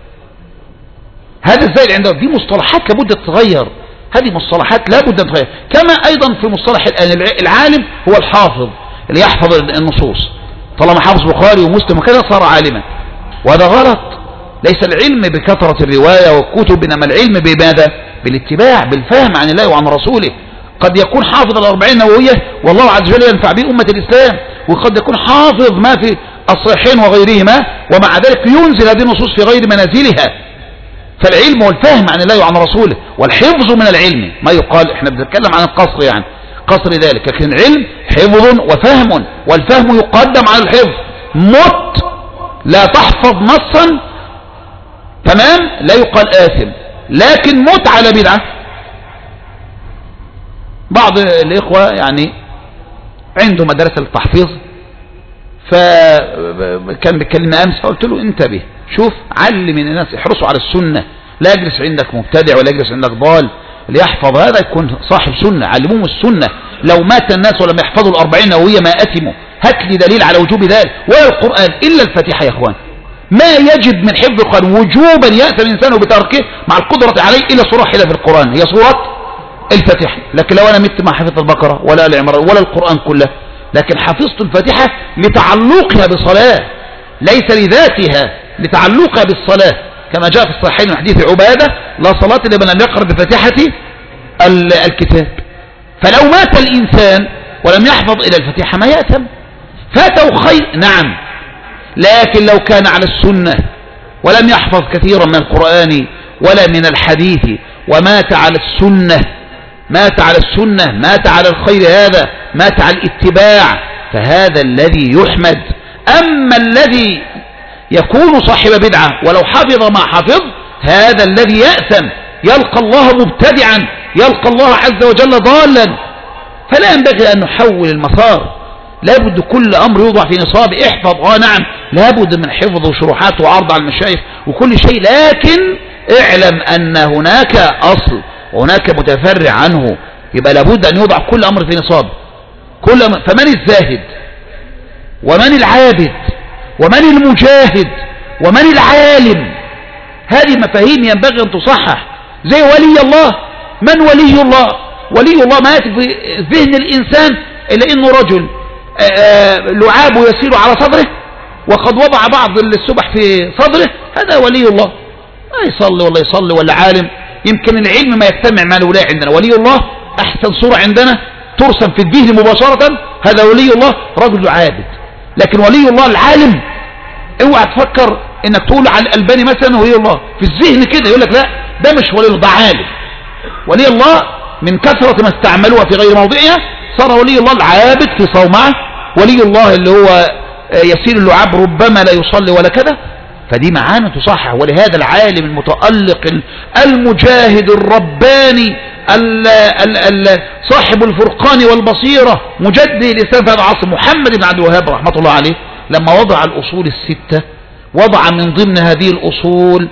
هذا ازاي عنده؟ دي مصطلحات لابد تتغير، هذه مصطلحات لابد تتغير. كما ايضا في مصطلح الان العالم هو الحافظ اللي يحفظ النصوص، طالما حافظ بخاري ومسلم وكذا صار عالما، وهذا غلط. ليس العلم بكثرة الرواية والكتب، إنما العلم بماذا؟ بالاتباع، بالفهم عن الله وعن رسوله. قد يكون حافظ الأربعين النووية والله عز وجل ينفع به أمة الإسلام، وقد يكون حافظ ما في الصحيحين وغيرهما ومع ذلك ينزل هذه النصوص في غير منازلها. فالعلم والفهم عن الله وعن رسوله والحفظ من العلم، ما يقال احنا بنتكلم عن القصر، يعني قصر ذلك، لكن العلم حفظ وفهم، والفهم يقدم على الحفظ. مت لا تحفظ نصا تمام لا يقال آثم، لكن مت على بدعة. بعض الإخوة يعني عنده مدرسة التحفيظ، فكان بيكلمنا أمس فقلت له انتبه، شوف علم الناس احرصوا على السنة، لا يجلس عندك مبتدع ولا يجلس عندك ضال، اللي يحفظ هذا يكون صاحب سنة، علموهم السنة. لو مات الناس ولم يحفظوا الأربعين نووية ما أتموا. هات لي دليل على وجوب ذلك، ولا القرآن إلا الفاتحة يا إخوان. ما يجب من حفظ القرآن وجوبا يأتي الإنسان بتركه مع القدرة عليه إلا سورة واحدة في القرآن، هي سورة الفاتحة. لكن لو أنا مت ما حفظت البقرة ولا آل عمران ولا القرآن كله، لكن حفظت الفاتحة لتعلقها بالصلاة، ليس لذاتها، لتعلقها بالصلاة، كما جاء في الصحيحين من حديث عبادة: لا صلاة لمن لم يقرأ بفاتحة الكتاب. فلو مات الإنسان ولم يحفظ إلى الفاتحة ما يأثم، فاته خير نعم، لكن لو كان على السنة ولم يحفظ كثيرا من القرآن ولا من الحديث ومات على السنة، مات على السنة، مات على الخير، هذا مات على الاتباع، فهذا الذي يحمد. أما الذي يكون صاحب بدعة ولو حفظ ما حفظ، هذا الذي يأثم، يلقى الله مبتدعا، يلقى الله عز وجل ضالا. فلا ينبغي أن نحول المسار لابد كل أمر يوضع في نصاب. احفظ، نعم لابد من حفظ وشروحات وعرض على المشايخ وكل شيء، لكن اعلم أن هناك أصل وهناك متفرع عنه، يبقى لابد أن يوضع كل أمر في نصاب. فمن الزاهد ومن العابد ومن المجاهد ومن العالم؟ هذه مفاهيم ينبغي أن تصحح. زي ولي الله، من ولي الله؟ ولي الله ما يأتي في ذهن الإنسان إلا إنه رجل لعاب يسير على صدره وقد وضع بعض السبح في صدره، هذا ولي الله. ما يصلي ولا يصلي ولا عالم، يمكن العلم ما يجتمع مع الولاء عندنا. ولي الله أحسن صورة عندنا ترسم في الذهن مباشرة، هذا ولي الله رجل عابد. لكن ولي الله العالم، اوعى تفكر انك تقول على الألباني مثلا ولي الله في الذهن كده، يقول لك لا ده مش ولي الله، ده عالم. ولي الله من كثرة ما استعملوها في غير موضعها صار ولي الله العابد في صومعه، ولي الله اللي هو يسير اللعاب ربما لا يصلي ولا كذا. فدي معاني تصحح. ولهذا العالم المتألق المجاهد الرباني صاحب الفرقان والبصيرة مجدد الإسلام في هذا العصر محمد بن عبد الوهاب رحمة الله عليه، لما وضع الأصول الستة وضع من ضمن هذه الأصول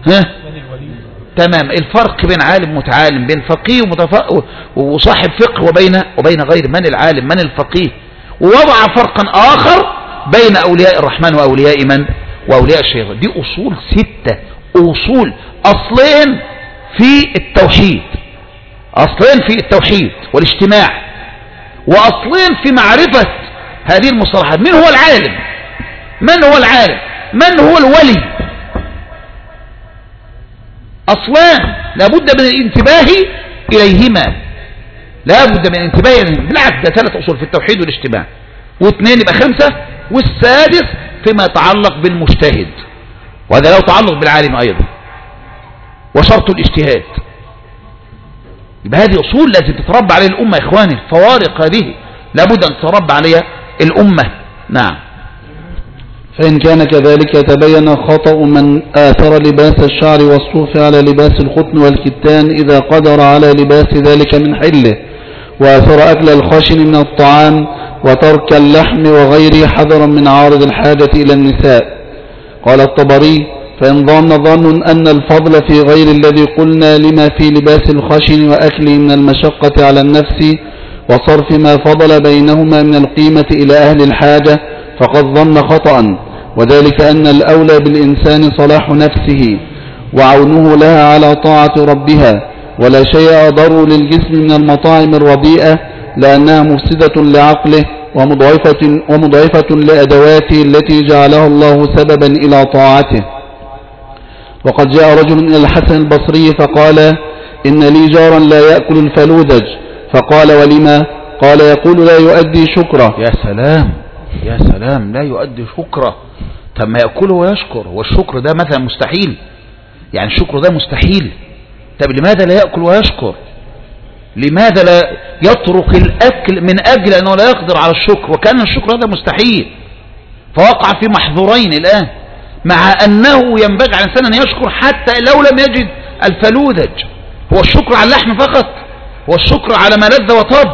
تمام الفرق بين عالم متعالم، بين فقيه وصاحب فقه وبين غير. من العالم من الفقيه؟ ووضع فرقا آخر بين أولياء الرحمن وأولياء من؟ وأولياء الشيطان. دي أصول ستة، أصول أصلين في التوحيد، أصلين في التوحيد والاجتماع، وأصلين في معرفة هذه المصطلحات. من هو العالم؟ من هو العالم؟ من هو الولي؟ أصلان لابد من الانتباه إليهما، لابد من الانتباه إليهما. بالعكس ده 3 أصول في التوحيد والاجتماع، واثنين يبقى 5، والسادس فيما يتعلق بالمجتهد، وهذا له تعلق بالعالم أيضا، وشرط الاجتهاد. يبقى هذه أصول لازم تتربى عليها الأمة يا إخواني، الفوارق هذه لابد أن تتربى عليها الأمة. نعم. فإن كان كذلك يتبين خطأ من آثر لباس الشعر والصوف على لباس الختن والكتان إذا قدر على لباس ذلك من حله، وآثر أكل الخشن من الطعام وترك اللحم وغيره حذرا من عارض الحاجة إلى النساء. قال الطبري: فإن ظن أن الفضل في غير الذي قلنا لما في لباس الخشن وأكله من المشقة على النفس وصرف ما فضل بينهما من القيمة إلى أهل الحاجة فقد ظن خطأ، وذلك أن الأولى بالإنسان صلاح نفسه وعونه لها على طاعة ربها، ولا شيء أضر للجسم من المطاعم الرديئة لأنها مفسدة لعقله ومضعفة لأدواته التي جعلها الله سببا إلى طاعته. وقد جاء رجل إلى الحسن البصري فقال: إن لي جارا لا يأكل الفلوذج. فقال: ولما؟ قال: يقول لا يؤدي شكره. يا سلام يا سلام، لا يؤدي شكره. طب ما يأكله ويشكر، والشكر ده مثلا مستحيل، يعني الشكر ده مستحيل. طب لماذا لا يأكل ويشكر؟ لماذا لا يترك الأكل من أجل أنه لا يقدر على الشكر، وكأن الشكر هذا مستحيل؟ فوقع في محظورين الآن، مع أنه ينبغي على الإنسان أن يشكر حتى لو لم يجد الفلوذج. هو الشكر على اللحم فقط؟ هو الشكر على ما لذ وطاب؟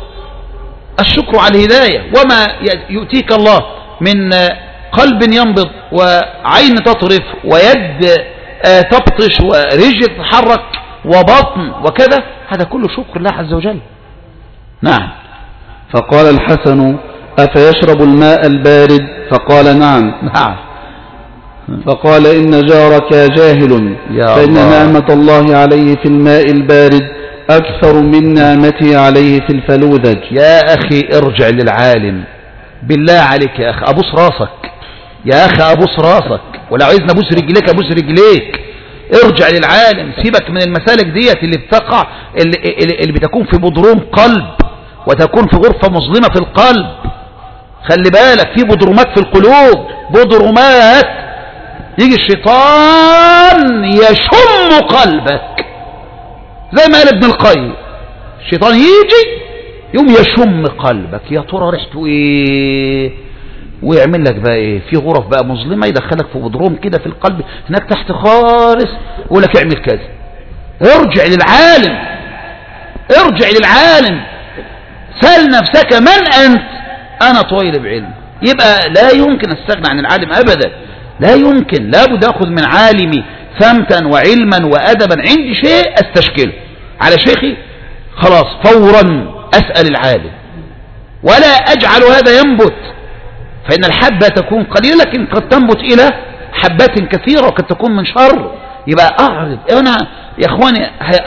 الشكر على الهداية، وما يؤتيك الله من قلب ينبض وعين تطرف ويد تبطش ورجل تتحرك وبطن وكذا، هذا كله شكر الله عز وجل. نعم. فقال الحسن: أفيشرب الماء البارد؟ فقال: نعم. نعم. فقال: إن جارك جاهل، فإن نعمة الله عليه في الماء البارد أكثر من نعمته عليه في الفلوذج. يا أخي ارجع للعالم بالله عليك يا أخي، أبوس راسك يا أخي، أبوس راسك، ولا عايزني أبوس رجليك أبوس رجليك. ارجع للعالم، سيبك من المسالك ديت اللي بتقع اللي بتكون في بدروم قلب وتكون في غرفة مظلمة في القلب. خلي بالك، في بدرومات في القلوب، بدرومات يجي الشيطان يشم قلبك زي ما قال ابن القيم، الشيطان يجي يوم يشم قلبك، يا ترى ريحته ايه، ويعمل لك بقى ايه، في غرف بقى مظلمه يدخلك في بدروم كده في القلب هناك تحت خالص، يقول لك اعمل كذا. ارجع للعالم، ارجع للعالم، سل نفسك من انت أنا طالب علم، يبقى لا يمكن أستغنى عن العالم أبدا، لا يمكن، لابد أخذ من عالمي ثمتا وعلما وأدبا. عندي شيء أستشكله على شيخي، خلاص فورا أسأل العالم، ولا أجعل هذا ينبت، فإن الحبة تكون قليلة لكن قد تنبت إلى حبات كثيرة وقد تكون من شر. يبقى أعرض أنا يا إخواني،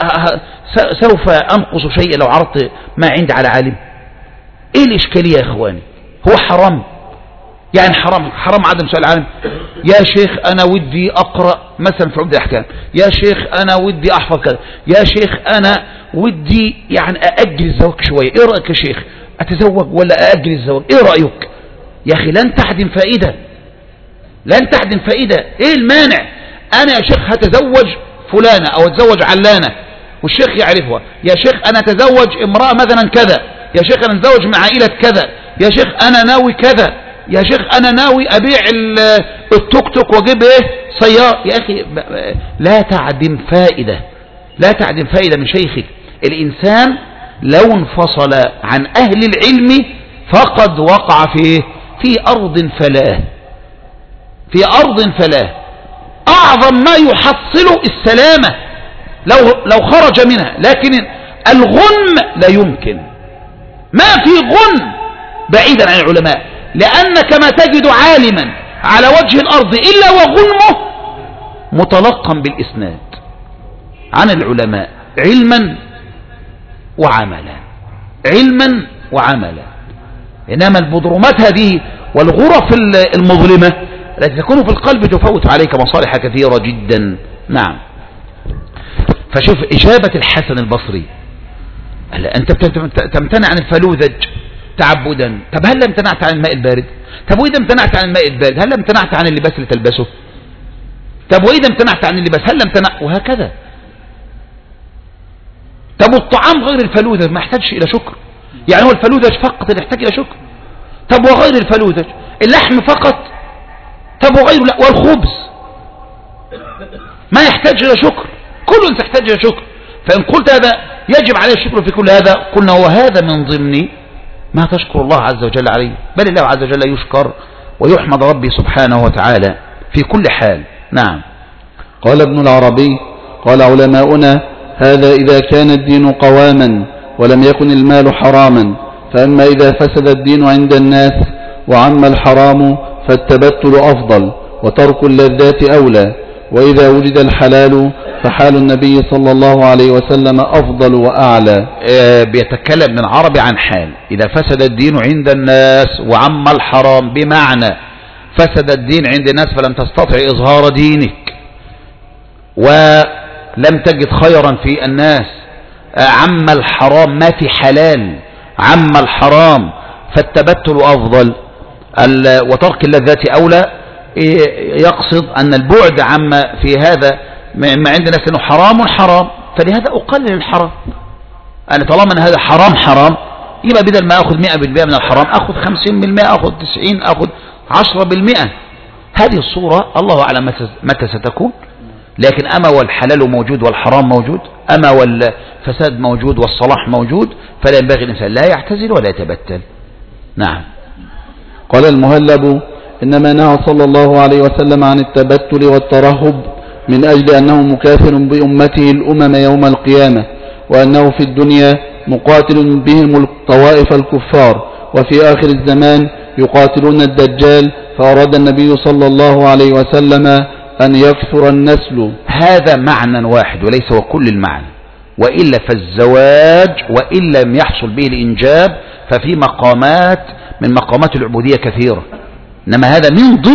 سوف أنقص شيء لو عرضت ما عندي على عالم. إيه الإشكالية يا إخواني؟ هو حرام يعني، حرام عدم سؤال العالم. يا شيخ أنا ودي أقرأ مثلا في عمدة الأحكام، يا شيخ أنا ودي أحفظ كذا، يا شيخ أنا ودي يعني أأجل الزواج شوية، إيه رأيك يا شيخ؟ أتزوج ولا أأجل الزواج؟ إيه رأيك؟ يا أخي لن تحدم فائدة، لن تحدم فائدة. إيه المانع؟ أنا يا شيخ هتزوج فلانة أو أتزوج علانة والشيخ يعرفها، يا شيخ أنا أتزوج امرأة مثلا كذا، يا شيخ أنا أتزوج من عائلة كذا، يا شيخ أنا ناوي كذا، يا شيخ أنا ناوي أبيع التوك توك وأجيب إيه سيارة. يا أخي لا تعدم فائدة، لا تعدم فائدة من شيخك. الإنسان لو انفصل عن أهل العلم فقد وقع في أرض فلاه، في أرض فلاه. أعظم ما يحصل السلامة لو خرج منها، لكن الغنم لا يمكن، ما في غنم بعيدا عن العلماء، لأنك ما تجد عالما على وجه الأرض إلا وغنمه متلقا بالإسناد عن العلماء علما وعملا، علما وعملا. إنما البضرمات هذه والغرف المظلمة التي تكون في القلب تفوت عليك مصالح كثيرة جدا. نعم. فشوف إجابة الحسن البصري، أنت تمتنع عن الفلوذج تعبدا، طب هل امتنعت عن الماء البارد؟ طب وإذا امتنعت عن الماء البارد هل امتنعت عن اللباس اللي تلبسه؟ طب وإذا امتنعت عن اللباس هل امتنعت؟ وهكذا. طب والطعام غير الفلوذج ما يحتاجش إلى شكر، يعني هو الفلوذج فقط اللي يحتاج إلى شكر؟ طب وغير الفلوذج اللحم فقط؟ طب وغيره لا، والخبز ما يحتاج إلى شكر، كل تحتاج إلى شكر. فإن قلت هذا يجب عليه الشكر في كل هذا، قلنا وهذا من ضمن ما تشكر الله عز وجل عليه، بل الله عز وجل يشكر ويحمد ربي سبحانه وتعالى في كل حال. نعم. قال ابن العربي: قال علماؤنا: هذا إذا كان الدين قواما ولم يكن المال حراما، فأما إذا فسد الدين عند الناس وعم الحرام فالتبتل أفضل وترك اللذات أولى، وإذا وجد الحلال فحال النبي صلى الله عليه وسلم أفضل وأعلى. بيتكلم من عربي عن حال إذا فسد الدين عند الناس وعم الحرام، بمعنى فسد الدين عند الناس فلم تستطع إظهار دينك ولم تجد خيرا في الناس، عم الحرام ما في حلال، عم الحرام فالتبتل أفضل وترك اللذات أولى. يقصد أن البعد عما في هذا ما عند الناس أنه حرام، فلهذا أقلل الحرام. أنا طالما أن هذا حرام يبقى بدل ما أخذ 100% من الحرام أخذ 50%، أخذ 90%، أخذ 10%. هذه الصورة الله أعلم متى ستكون، لكن أما والحلال موجود والحرام موجود، أما والفساد موجود والصلاح موجود، فلا ينبغي الإنسان لا يعتزل ولا يتبتل. نعم. قال المهلب: إنما نهى صلى الله عليه وسلم عن التبتل والترهب من أجل أنه مكافر بأمته الأمم يوم القيامة، وأنه في الدنيا مقاتل بهم الطوائف الكفار، وفي آخر الزمان يقاتلون الدجال، فأراد النبي صلى الله عليه وسلم أن يكثر النسل. هذا معنى واحد وليس وكل المعنى، وإلا فالزواج وإن لم يحصل به الإنجاب ففي مقامات من مقامات العبودية كثيرة، إنما هذا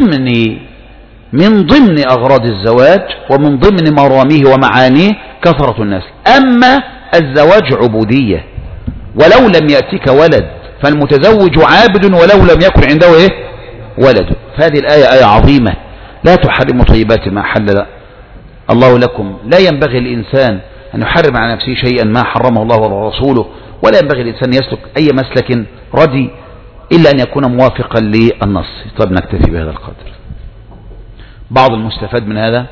من ضمن أغراض الزواج ومن ضمن مراميه ومعانيه كثرة النسل. أما الزواج عبودية، ولو لم يأتيك ولد فالمتزوج عابد ولو لم يكن عنده ولد. فهذه الآية آية عظيمة: لا تحرموا طيبات ما حلل الله لكم. لا ينبغي الإنسان أن يحرم على نفسه شيئا ما حرمه الله ورسوله، ولا ينبغي الإنسان يسلك أي مسلك ردي إلا أن يكون موافقا للنص. طيب نكتفي بهذا القدر. بعض المستفاد من هذا،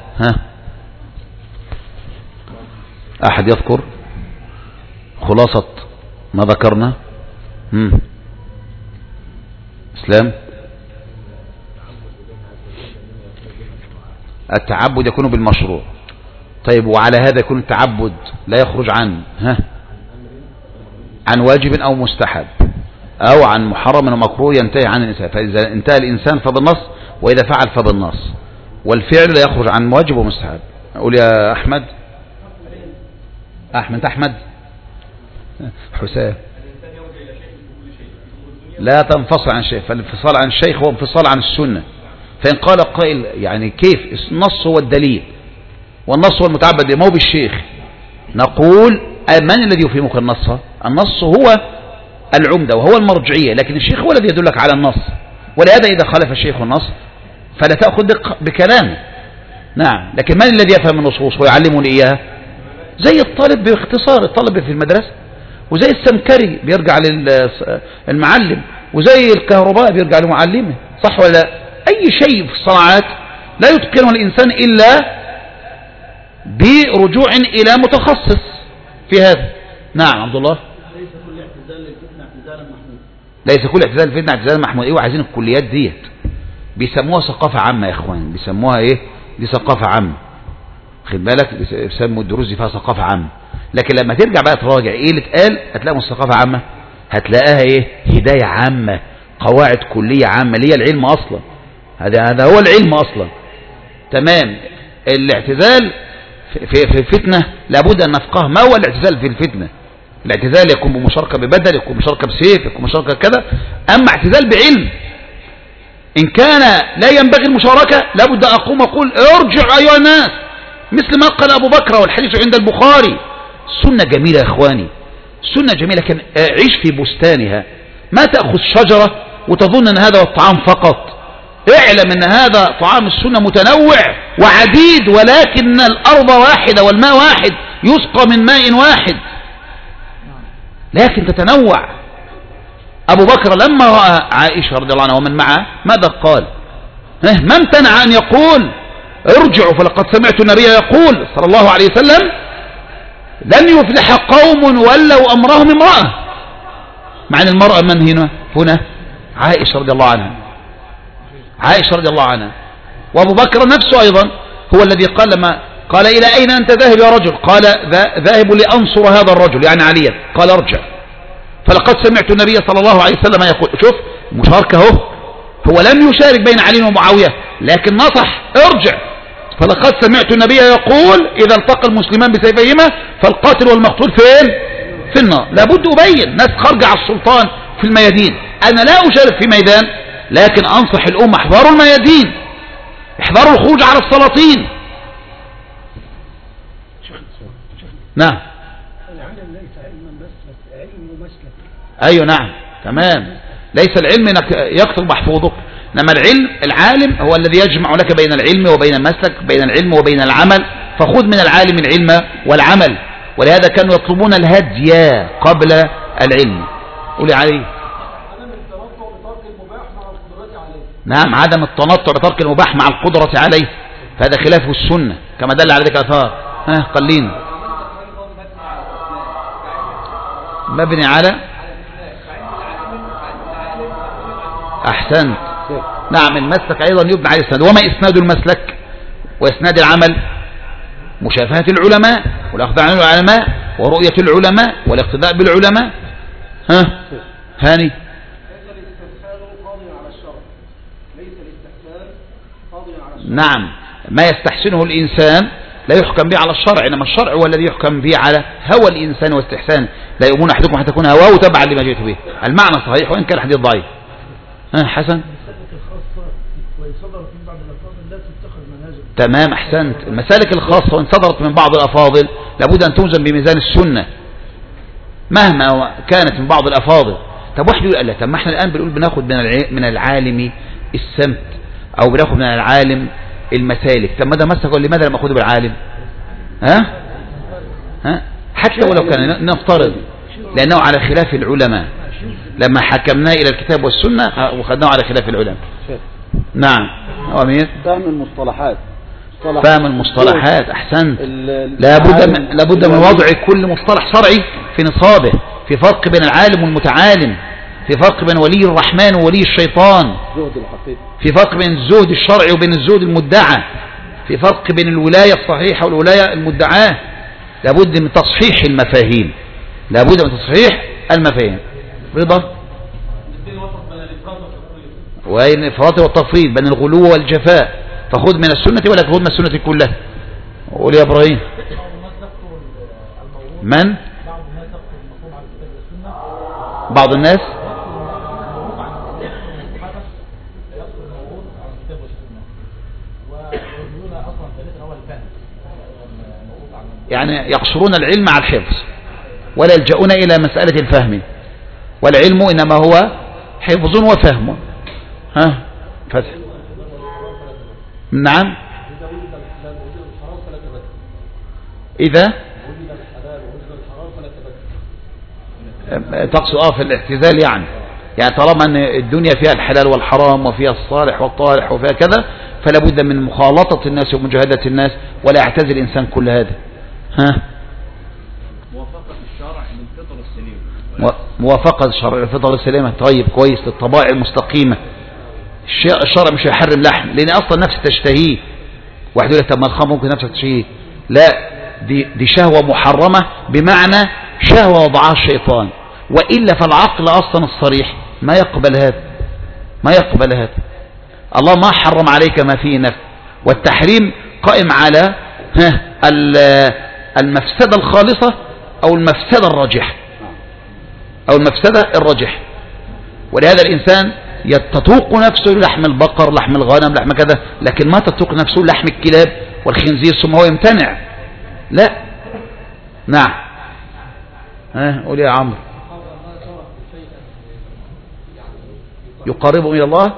أحد يذكر خلاصة ما ذكرنا؟ الإسلام؟ التعبد يكون بالمشروع. طيب وعلى هذا يكون التعبد لا يخرج عن واجب أو مستحب أو عن محرم ومكروه ينتهي عن الإنسان. فإذا انتهى الإنسان فبالنص، وإذا فعل فبالنص، والفعل لا يخرج عن واجب ومستحب. أقول يا أحمد حسام لا تنفصل عن شيء، فالانفصال عن الشيخ هو انفصال عن السنة. فإن قال قائل يعني كيف النص هو الدليل والنص هو المتعبد ما هو بالشيخ، نقول من الذي يفهمك النص؟ النص هو العمدة وهو المرجعية، لكن الشيخ هو الذي يدلك على النص. ولهذا إذا خالف الشيخ النص فلا تأخذ بكلامه. نعم، لكن من الذي يفهم النصوص ويعلمني إياها؟ زي الطالب باختصار، الطالب في المدرسة، وزي السمكري بيرجع للمعلم، وزي الكهرباء بيرجع لمعلمه، صح ولا لا؟ أي شيء في الصناعات لا يتقنه الإنسان إلا برجوع إلى متخصص في هذا. نعم عبد الله. ليس كل اعتزال للفتنة اعتزالا محمود. ليس كل اعتزال للفتنة اعتزالا محمود. ايوه، عايزين الكليات ديت بيسموها ثقافة عامة يا اخوان، بيسموها ايه؟ دي ثقافة عامة، خد بالك، بيسموا الدروس دي فيها ثقافة عامة. لكن لما ترجع بقى تراجع ايه اللي اتقال هتلاقي مش ثقافة عامة، هتلاقيها ايه؟ هداية عامة، قواعد كلية عامة، اللي هي العلم اصلا. هذا هو العلم اصلا. تمام. الاعتزال في الفتنة لابد ان نفقه ما هو الاعتزال في الفتنة. الاعتزال يكون بمشاركة ببدل، يكون مشاركة بسيف، يكون مشاركة كذا. اما اعتزال بعلم، ان كان لا ينبغي المشاركة لابد اقوم اقول ارجع ايها الناس، مثل ما قال ابو بكر والحديث عند البخاري. سنة جميلة يا اخواني، سنة جميلة، كان عيش في بستانها. ما تأخذ شجرة وتظن ان هذا هو الطعام فقط. اعلم ان هذا طعام السنة متنوع وعديد، ولكن الارض واحدة والماء واحد، يسقى من ماء واحد، لكن تتنوع. ابو بكر لما رأى عائشة رضي الله عنها ومن معه ماذا قال؟ ما امتنع ان يقول ارجعوا فلقد سمعت النبي يقول صلى الله عليه وسلم لن يفلح قوم ولوا امرهم امرأة. مع ان المرأة من هنا عائشة رضي الله عنها، عائشة رضي الله عنها. وابو بكر نفسه ايضا هو الذي قال لما قال الى اين انت ذاهب يا رجل؟ قال ذاهب لانصر هذا الرجل يعني عليا. قال ارجع فلقد سمعت النبي صلى الله عليه وسلم يقول. شوف مشاركة هو لم يشارك بين علي ومعاوية، لكن نصح ارجع فلقد سمعت النبي يقول اذا التقى المسلمان بسيفيهما فالقاتل والمقتول فين؟ في النار. لابد ابين ناس خارجة على السلطان في الميادين. انا لا اشارك في ميدان، لكن انصح الامة احذروا الميادين، احذروا الخروج على السلاطين. نعم. العلم ليس علما بس علم ومسلك. ايوه نعم تمام. ليس العلم انك يكتب محفوظك، انما العالم هو الذي يجمع لك بين العلم وبين المسلك، بين العلم وبين العمل. فخذ من العالم العلم والعمل. ولهذا كانوا يطلبون الهدي قبل العلم. قولي عليه. نعم، عدم التنطع بترك المباح مع القدرة عليه، فهذا خلاف السنة كما دل على ذلك الآثار. قلين مبني على أحسنت. نعم، المسلك أيضا يبنى على الإسناد. وما إسناد المسلك وإسناد العمل؟ مشافهة العلماء والأخذ عن العلماء ورؤية العلماء والاقتداء بالعلماء. هاني. نعم، ما يستحسنه الإنسان لا يحكم به على الشرع، إنما الشرع هو الذي يحكم به على هوى الإنسان واستحسانه. لا يؤمن أحدكم حتى يكون هواه تبعا لما جئت به. المعنى صحيح وإن كان الحديث ضعيف. حسن. تمام أحسنت. المسالك الخاصة وإن صدرت من بعض الأفاضل لابد أن توزن بميزان السنة مهما كانت من بعض الأفاضل. طب واحد يقول لا، طب ما احنا الآن بنقول بناخد من العالم السمت أو بناخد من العالم المسالك. طب ماذا مسك لماذا لم أخذه بالعالم؟ حتى ولو كان نفترض لأنه على خلاف العلماء، لما حكمنا إلى الكتاب والسنة وخذناه على خلاف العلماء. نعم. أمير. فهم المصطلحات. فهم المصطلحات أحسنت. لابد من وضع كل مصطلح شرعي في نصابه، في فرق بين العالم والمتعالم، في فرق بين ولي الرحمن وولي الشيطان، في فرق بين الزهد الشرعي وبين الزهد المدعى، في فرق بين الولاية الصحيحة والولاية المدعاة. لابد من تصحيح المفاهيم، لابد من تصحيح المفاهيم. رضا وين الافراط والتفريط، بين الغلو والجفاء، فخذ من السنة ولا تخذ من السنة كلها. قول يا ابراهيم. من بعض الناس يعني يقصرون العلم على الحفظ ولا يلجؤون إلى مسألة الفهم، والعلم إنما هو حفظ وفهم. ها فتح. نعم. إذا تقصد في الاعتزال يعني طالما أن الدنيا فيها الحلال والحرام وفيها الصالح والطالح وفيها كذا، فلا بد من مخالطة الناس ومجاهدة الناس، ولا يعتزل الإنسان كل هذا. ها موافقة الشرع للفطر السليم، موافقة الشرع للفطر السليمة. طيب كويس، للطبائع المستقيمة. الشرع مش هيحرم لحم، لأن أصلا نفس تشتهيه. واحد يقول لك طب ما الخمر ممكن نفسك تشتهيه، لا، دي شهوة محرمة، بمعنى شهوة وضعها الشيطان، وإلا فالعقل أصلا الصريح ما يقبل هذا، ما يقبل هذا. الله ما حرم عليك ما فيه نفس، والتحريم قائم على المفسدة الخالصة أو المفسدة الراجحة، أو المفسدة الراجحة. ولهذا الإنسان تتوق نفسه لحم البقر، لحم الغنم، لحم كذا، لكن ما تتوق نفسه لحم الكلاب والخنزير ثم هو يمتنع، لا. نعم. قول يا عمرو. يقربهم إلى الله.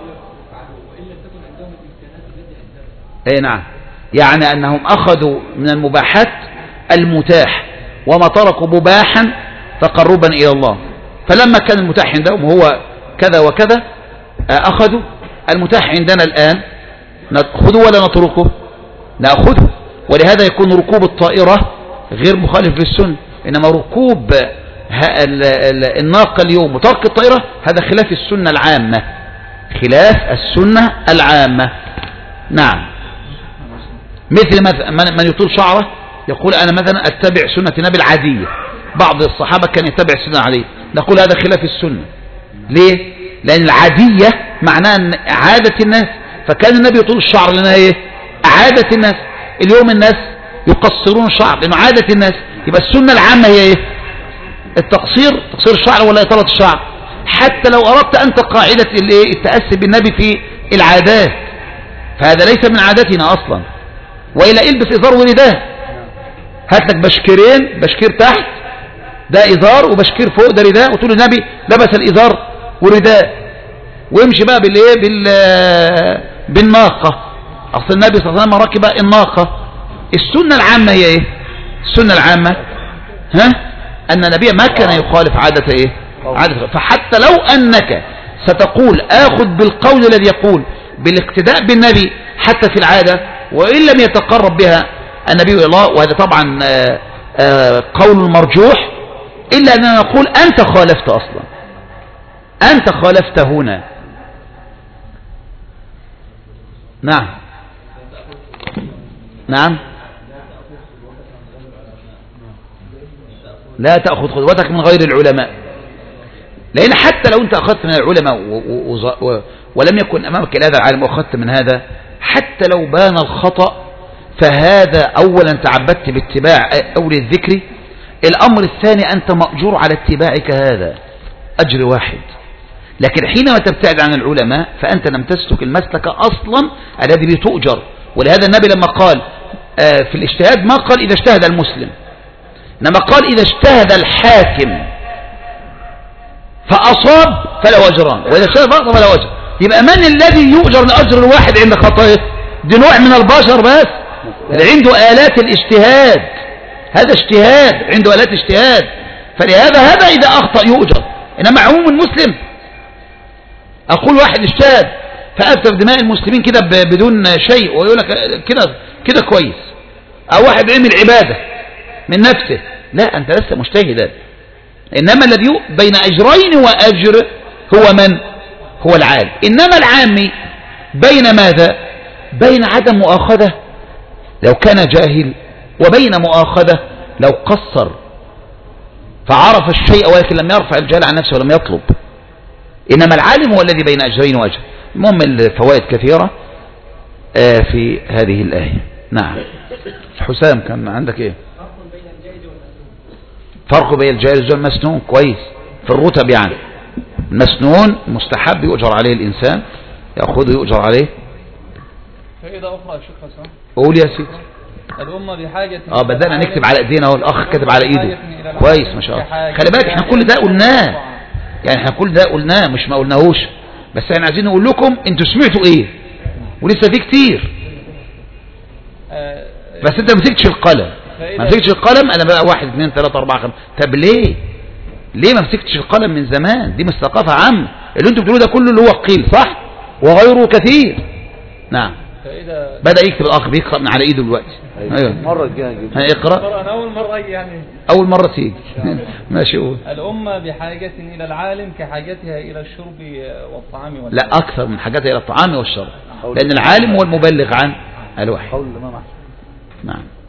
نعم، يعني أنهم أخذوا من المباحات المتاح وما تركوا مباحا تقربا إلى الله، فلما كان المتاح عندهم هو كذا وكذا أخذوا. المتاح عندنا الآن نأخذه ولا نتركه؟ نأخذه. ولهذا يكون ركوب الطائرة غير مخالف للسنة، إنما ركوب الناقة اليوم وترك الطائرة هذا خلاف السنة العامة، خلاف السنة العامة. نعم. مثل من يطول شعره يقول أنا مثلا أتبع سنة النبي العادية، بعض الصحابة كان يتبع السنة العادية، نقول هذا خلاف السنة. ليه؟ لأن العادية معناها عادة الناس، فكان النبي يطول الشعر لأنها إيه؟ عادة الناس. اليوم الناس يقصرون الشعر لأنه عادة الناس، يبقى السنة العامة هي إيه؟ التقصير، تقصير الشعر ولا إطالة الشعر. حتى لو أردت أنت قاعدة التأسي بالنبي في العادات، فهذا ليس من عادتنا أصلا، وإلا البس إزار ورداء، هات لك بشكيرين، بشكير تحت ده إزار وبشكير فوق ده رداء، وتقول النبي لبس الإزار ورداء، ويمشي بقى بالناقة. أصل النبي صلى الله عليه وسلم ركب الناقة. السنة العامة هي إيه؟ السنة العامة أن النبي ما كان يخالف عادة إيه؟ عادة. فحتى لو أنك ستقول آخذ بالقول الذي يقول بالاقتداء بالنبي حتى في العادة، وإن لم يتقرب بها النبي إلى الله، وهذا طبعا قول مرجوح، إلا أننا نقول أنت خالفت أصلا، أنت خالفت هنا. نعم. نعم. لا تأخذ خطوتك من غير العلماء، لأن حتى لو أنت أخذت من العلماء ولم يكن أمامك هذا العالم وأخذت من هذا، حتى لو بان الخطأ فهذا أولا تعبدت باتباع أولي الذكر. الأمر الثاني أنت مأجور على اتباعك هذا أجر واحد. لكن حينما تبتعد عن العلماء فأنت لم تسلك المسلك أصلا الذي بتؤجر. ولهذا النبي لما قال في الاجتهاد ما قال إذا اجتهد المسلم، إنما قال إذا اجتهد الحاكم فأصاب فلا أجران، وإذا اجتهد فأصاب فلا أجر. يبقى من الذي يؤجر الأجر الواحد عند خطئه؟ دي نوع من البشر بس اللي عنده آلات الاجتهاد، هذا اجتهاد، عنده آلات اجتهاد، فلهذا هذا إذا أخطأ يؤجر. إنما عموم المسلم، أقول واحد اجتهد فأفتى دماء المسلمين كده بدون شيء ويقول لك كده كويس، أو واحد عمل عبادة من نفسه، لا أنت لست مجتهدا. إنما الذي بين أجرين وأجر هو من؟ هو العالم. إنما العامي بين ماذا؟ بين عدم مؤاخذة لو كان جاهل، وبين مؤاخذة لو قصر فعرف الشيء ولكن لم يرفع الجهل عن نفسه ولم يطلب. إنما العالم هو الذي بين أجرين وأجر. المهم الفوائد كثيرة في هذه الآية. نعم. حسام كان عندك إيه؟ فرق بين الجائز والمسنون. كويس. في الرتب يعني المسنون مستحب يؤجر عليه الإنسان، يأخذه يؤجر عليه. فإذا أخرى يا شيخ حسام قول يا سيدي. الأمة بحاجة بدأنا نكتب على ايدينا اهو، الأخ كتب على ايده كويس ما شاء الله. خلي بالك احنا كل ده قلناه، يعني احنا كل ده قلناه مش ما قلناهوش، بس احنا عايزين نقول لكم انتوا سمعتوا ايه، ولسه في كتير. بس انت ما مسكتش القلم، ما مسكتش القلم. انا بقى 1 2 3 4 5. طب ليه ما مسكتش القلم من زمان؟ دي مش ثقافة عامة اللي انتوا بتقولوه ده كله، اللي هو قيل صح وغيره كثير. نعم. بدأ يكتب الأخ بيقرأ من على ايده دلوقتي. ايوه المرة الجاية هيقرأ. أنا أول مرة يعني أول مرة تيجي. ماشي. قول. الأمة بحاجة إلى العالم كحاجتها إلى الشرب والطعام والشرب. لا، أكثر من حاجتها إلى الطعام والشرب، لأن العالم هو المبلغ عن الوحي. نعم.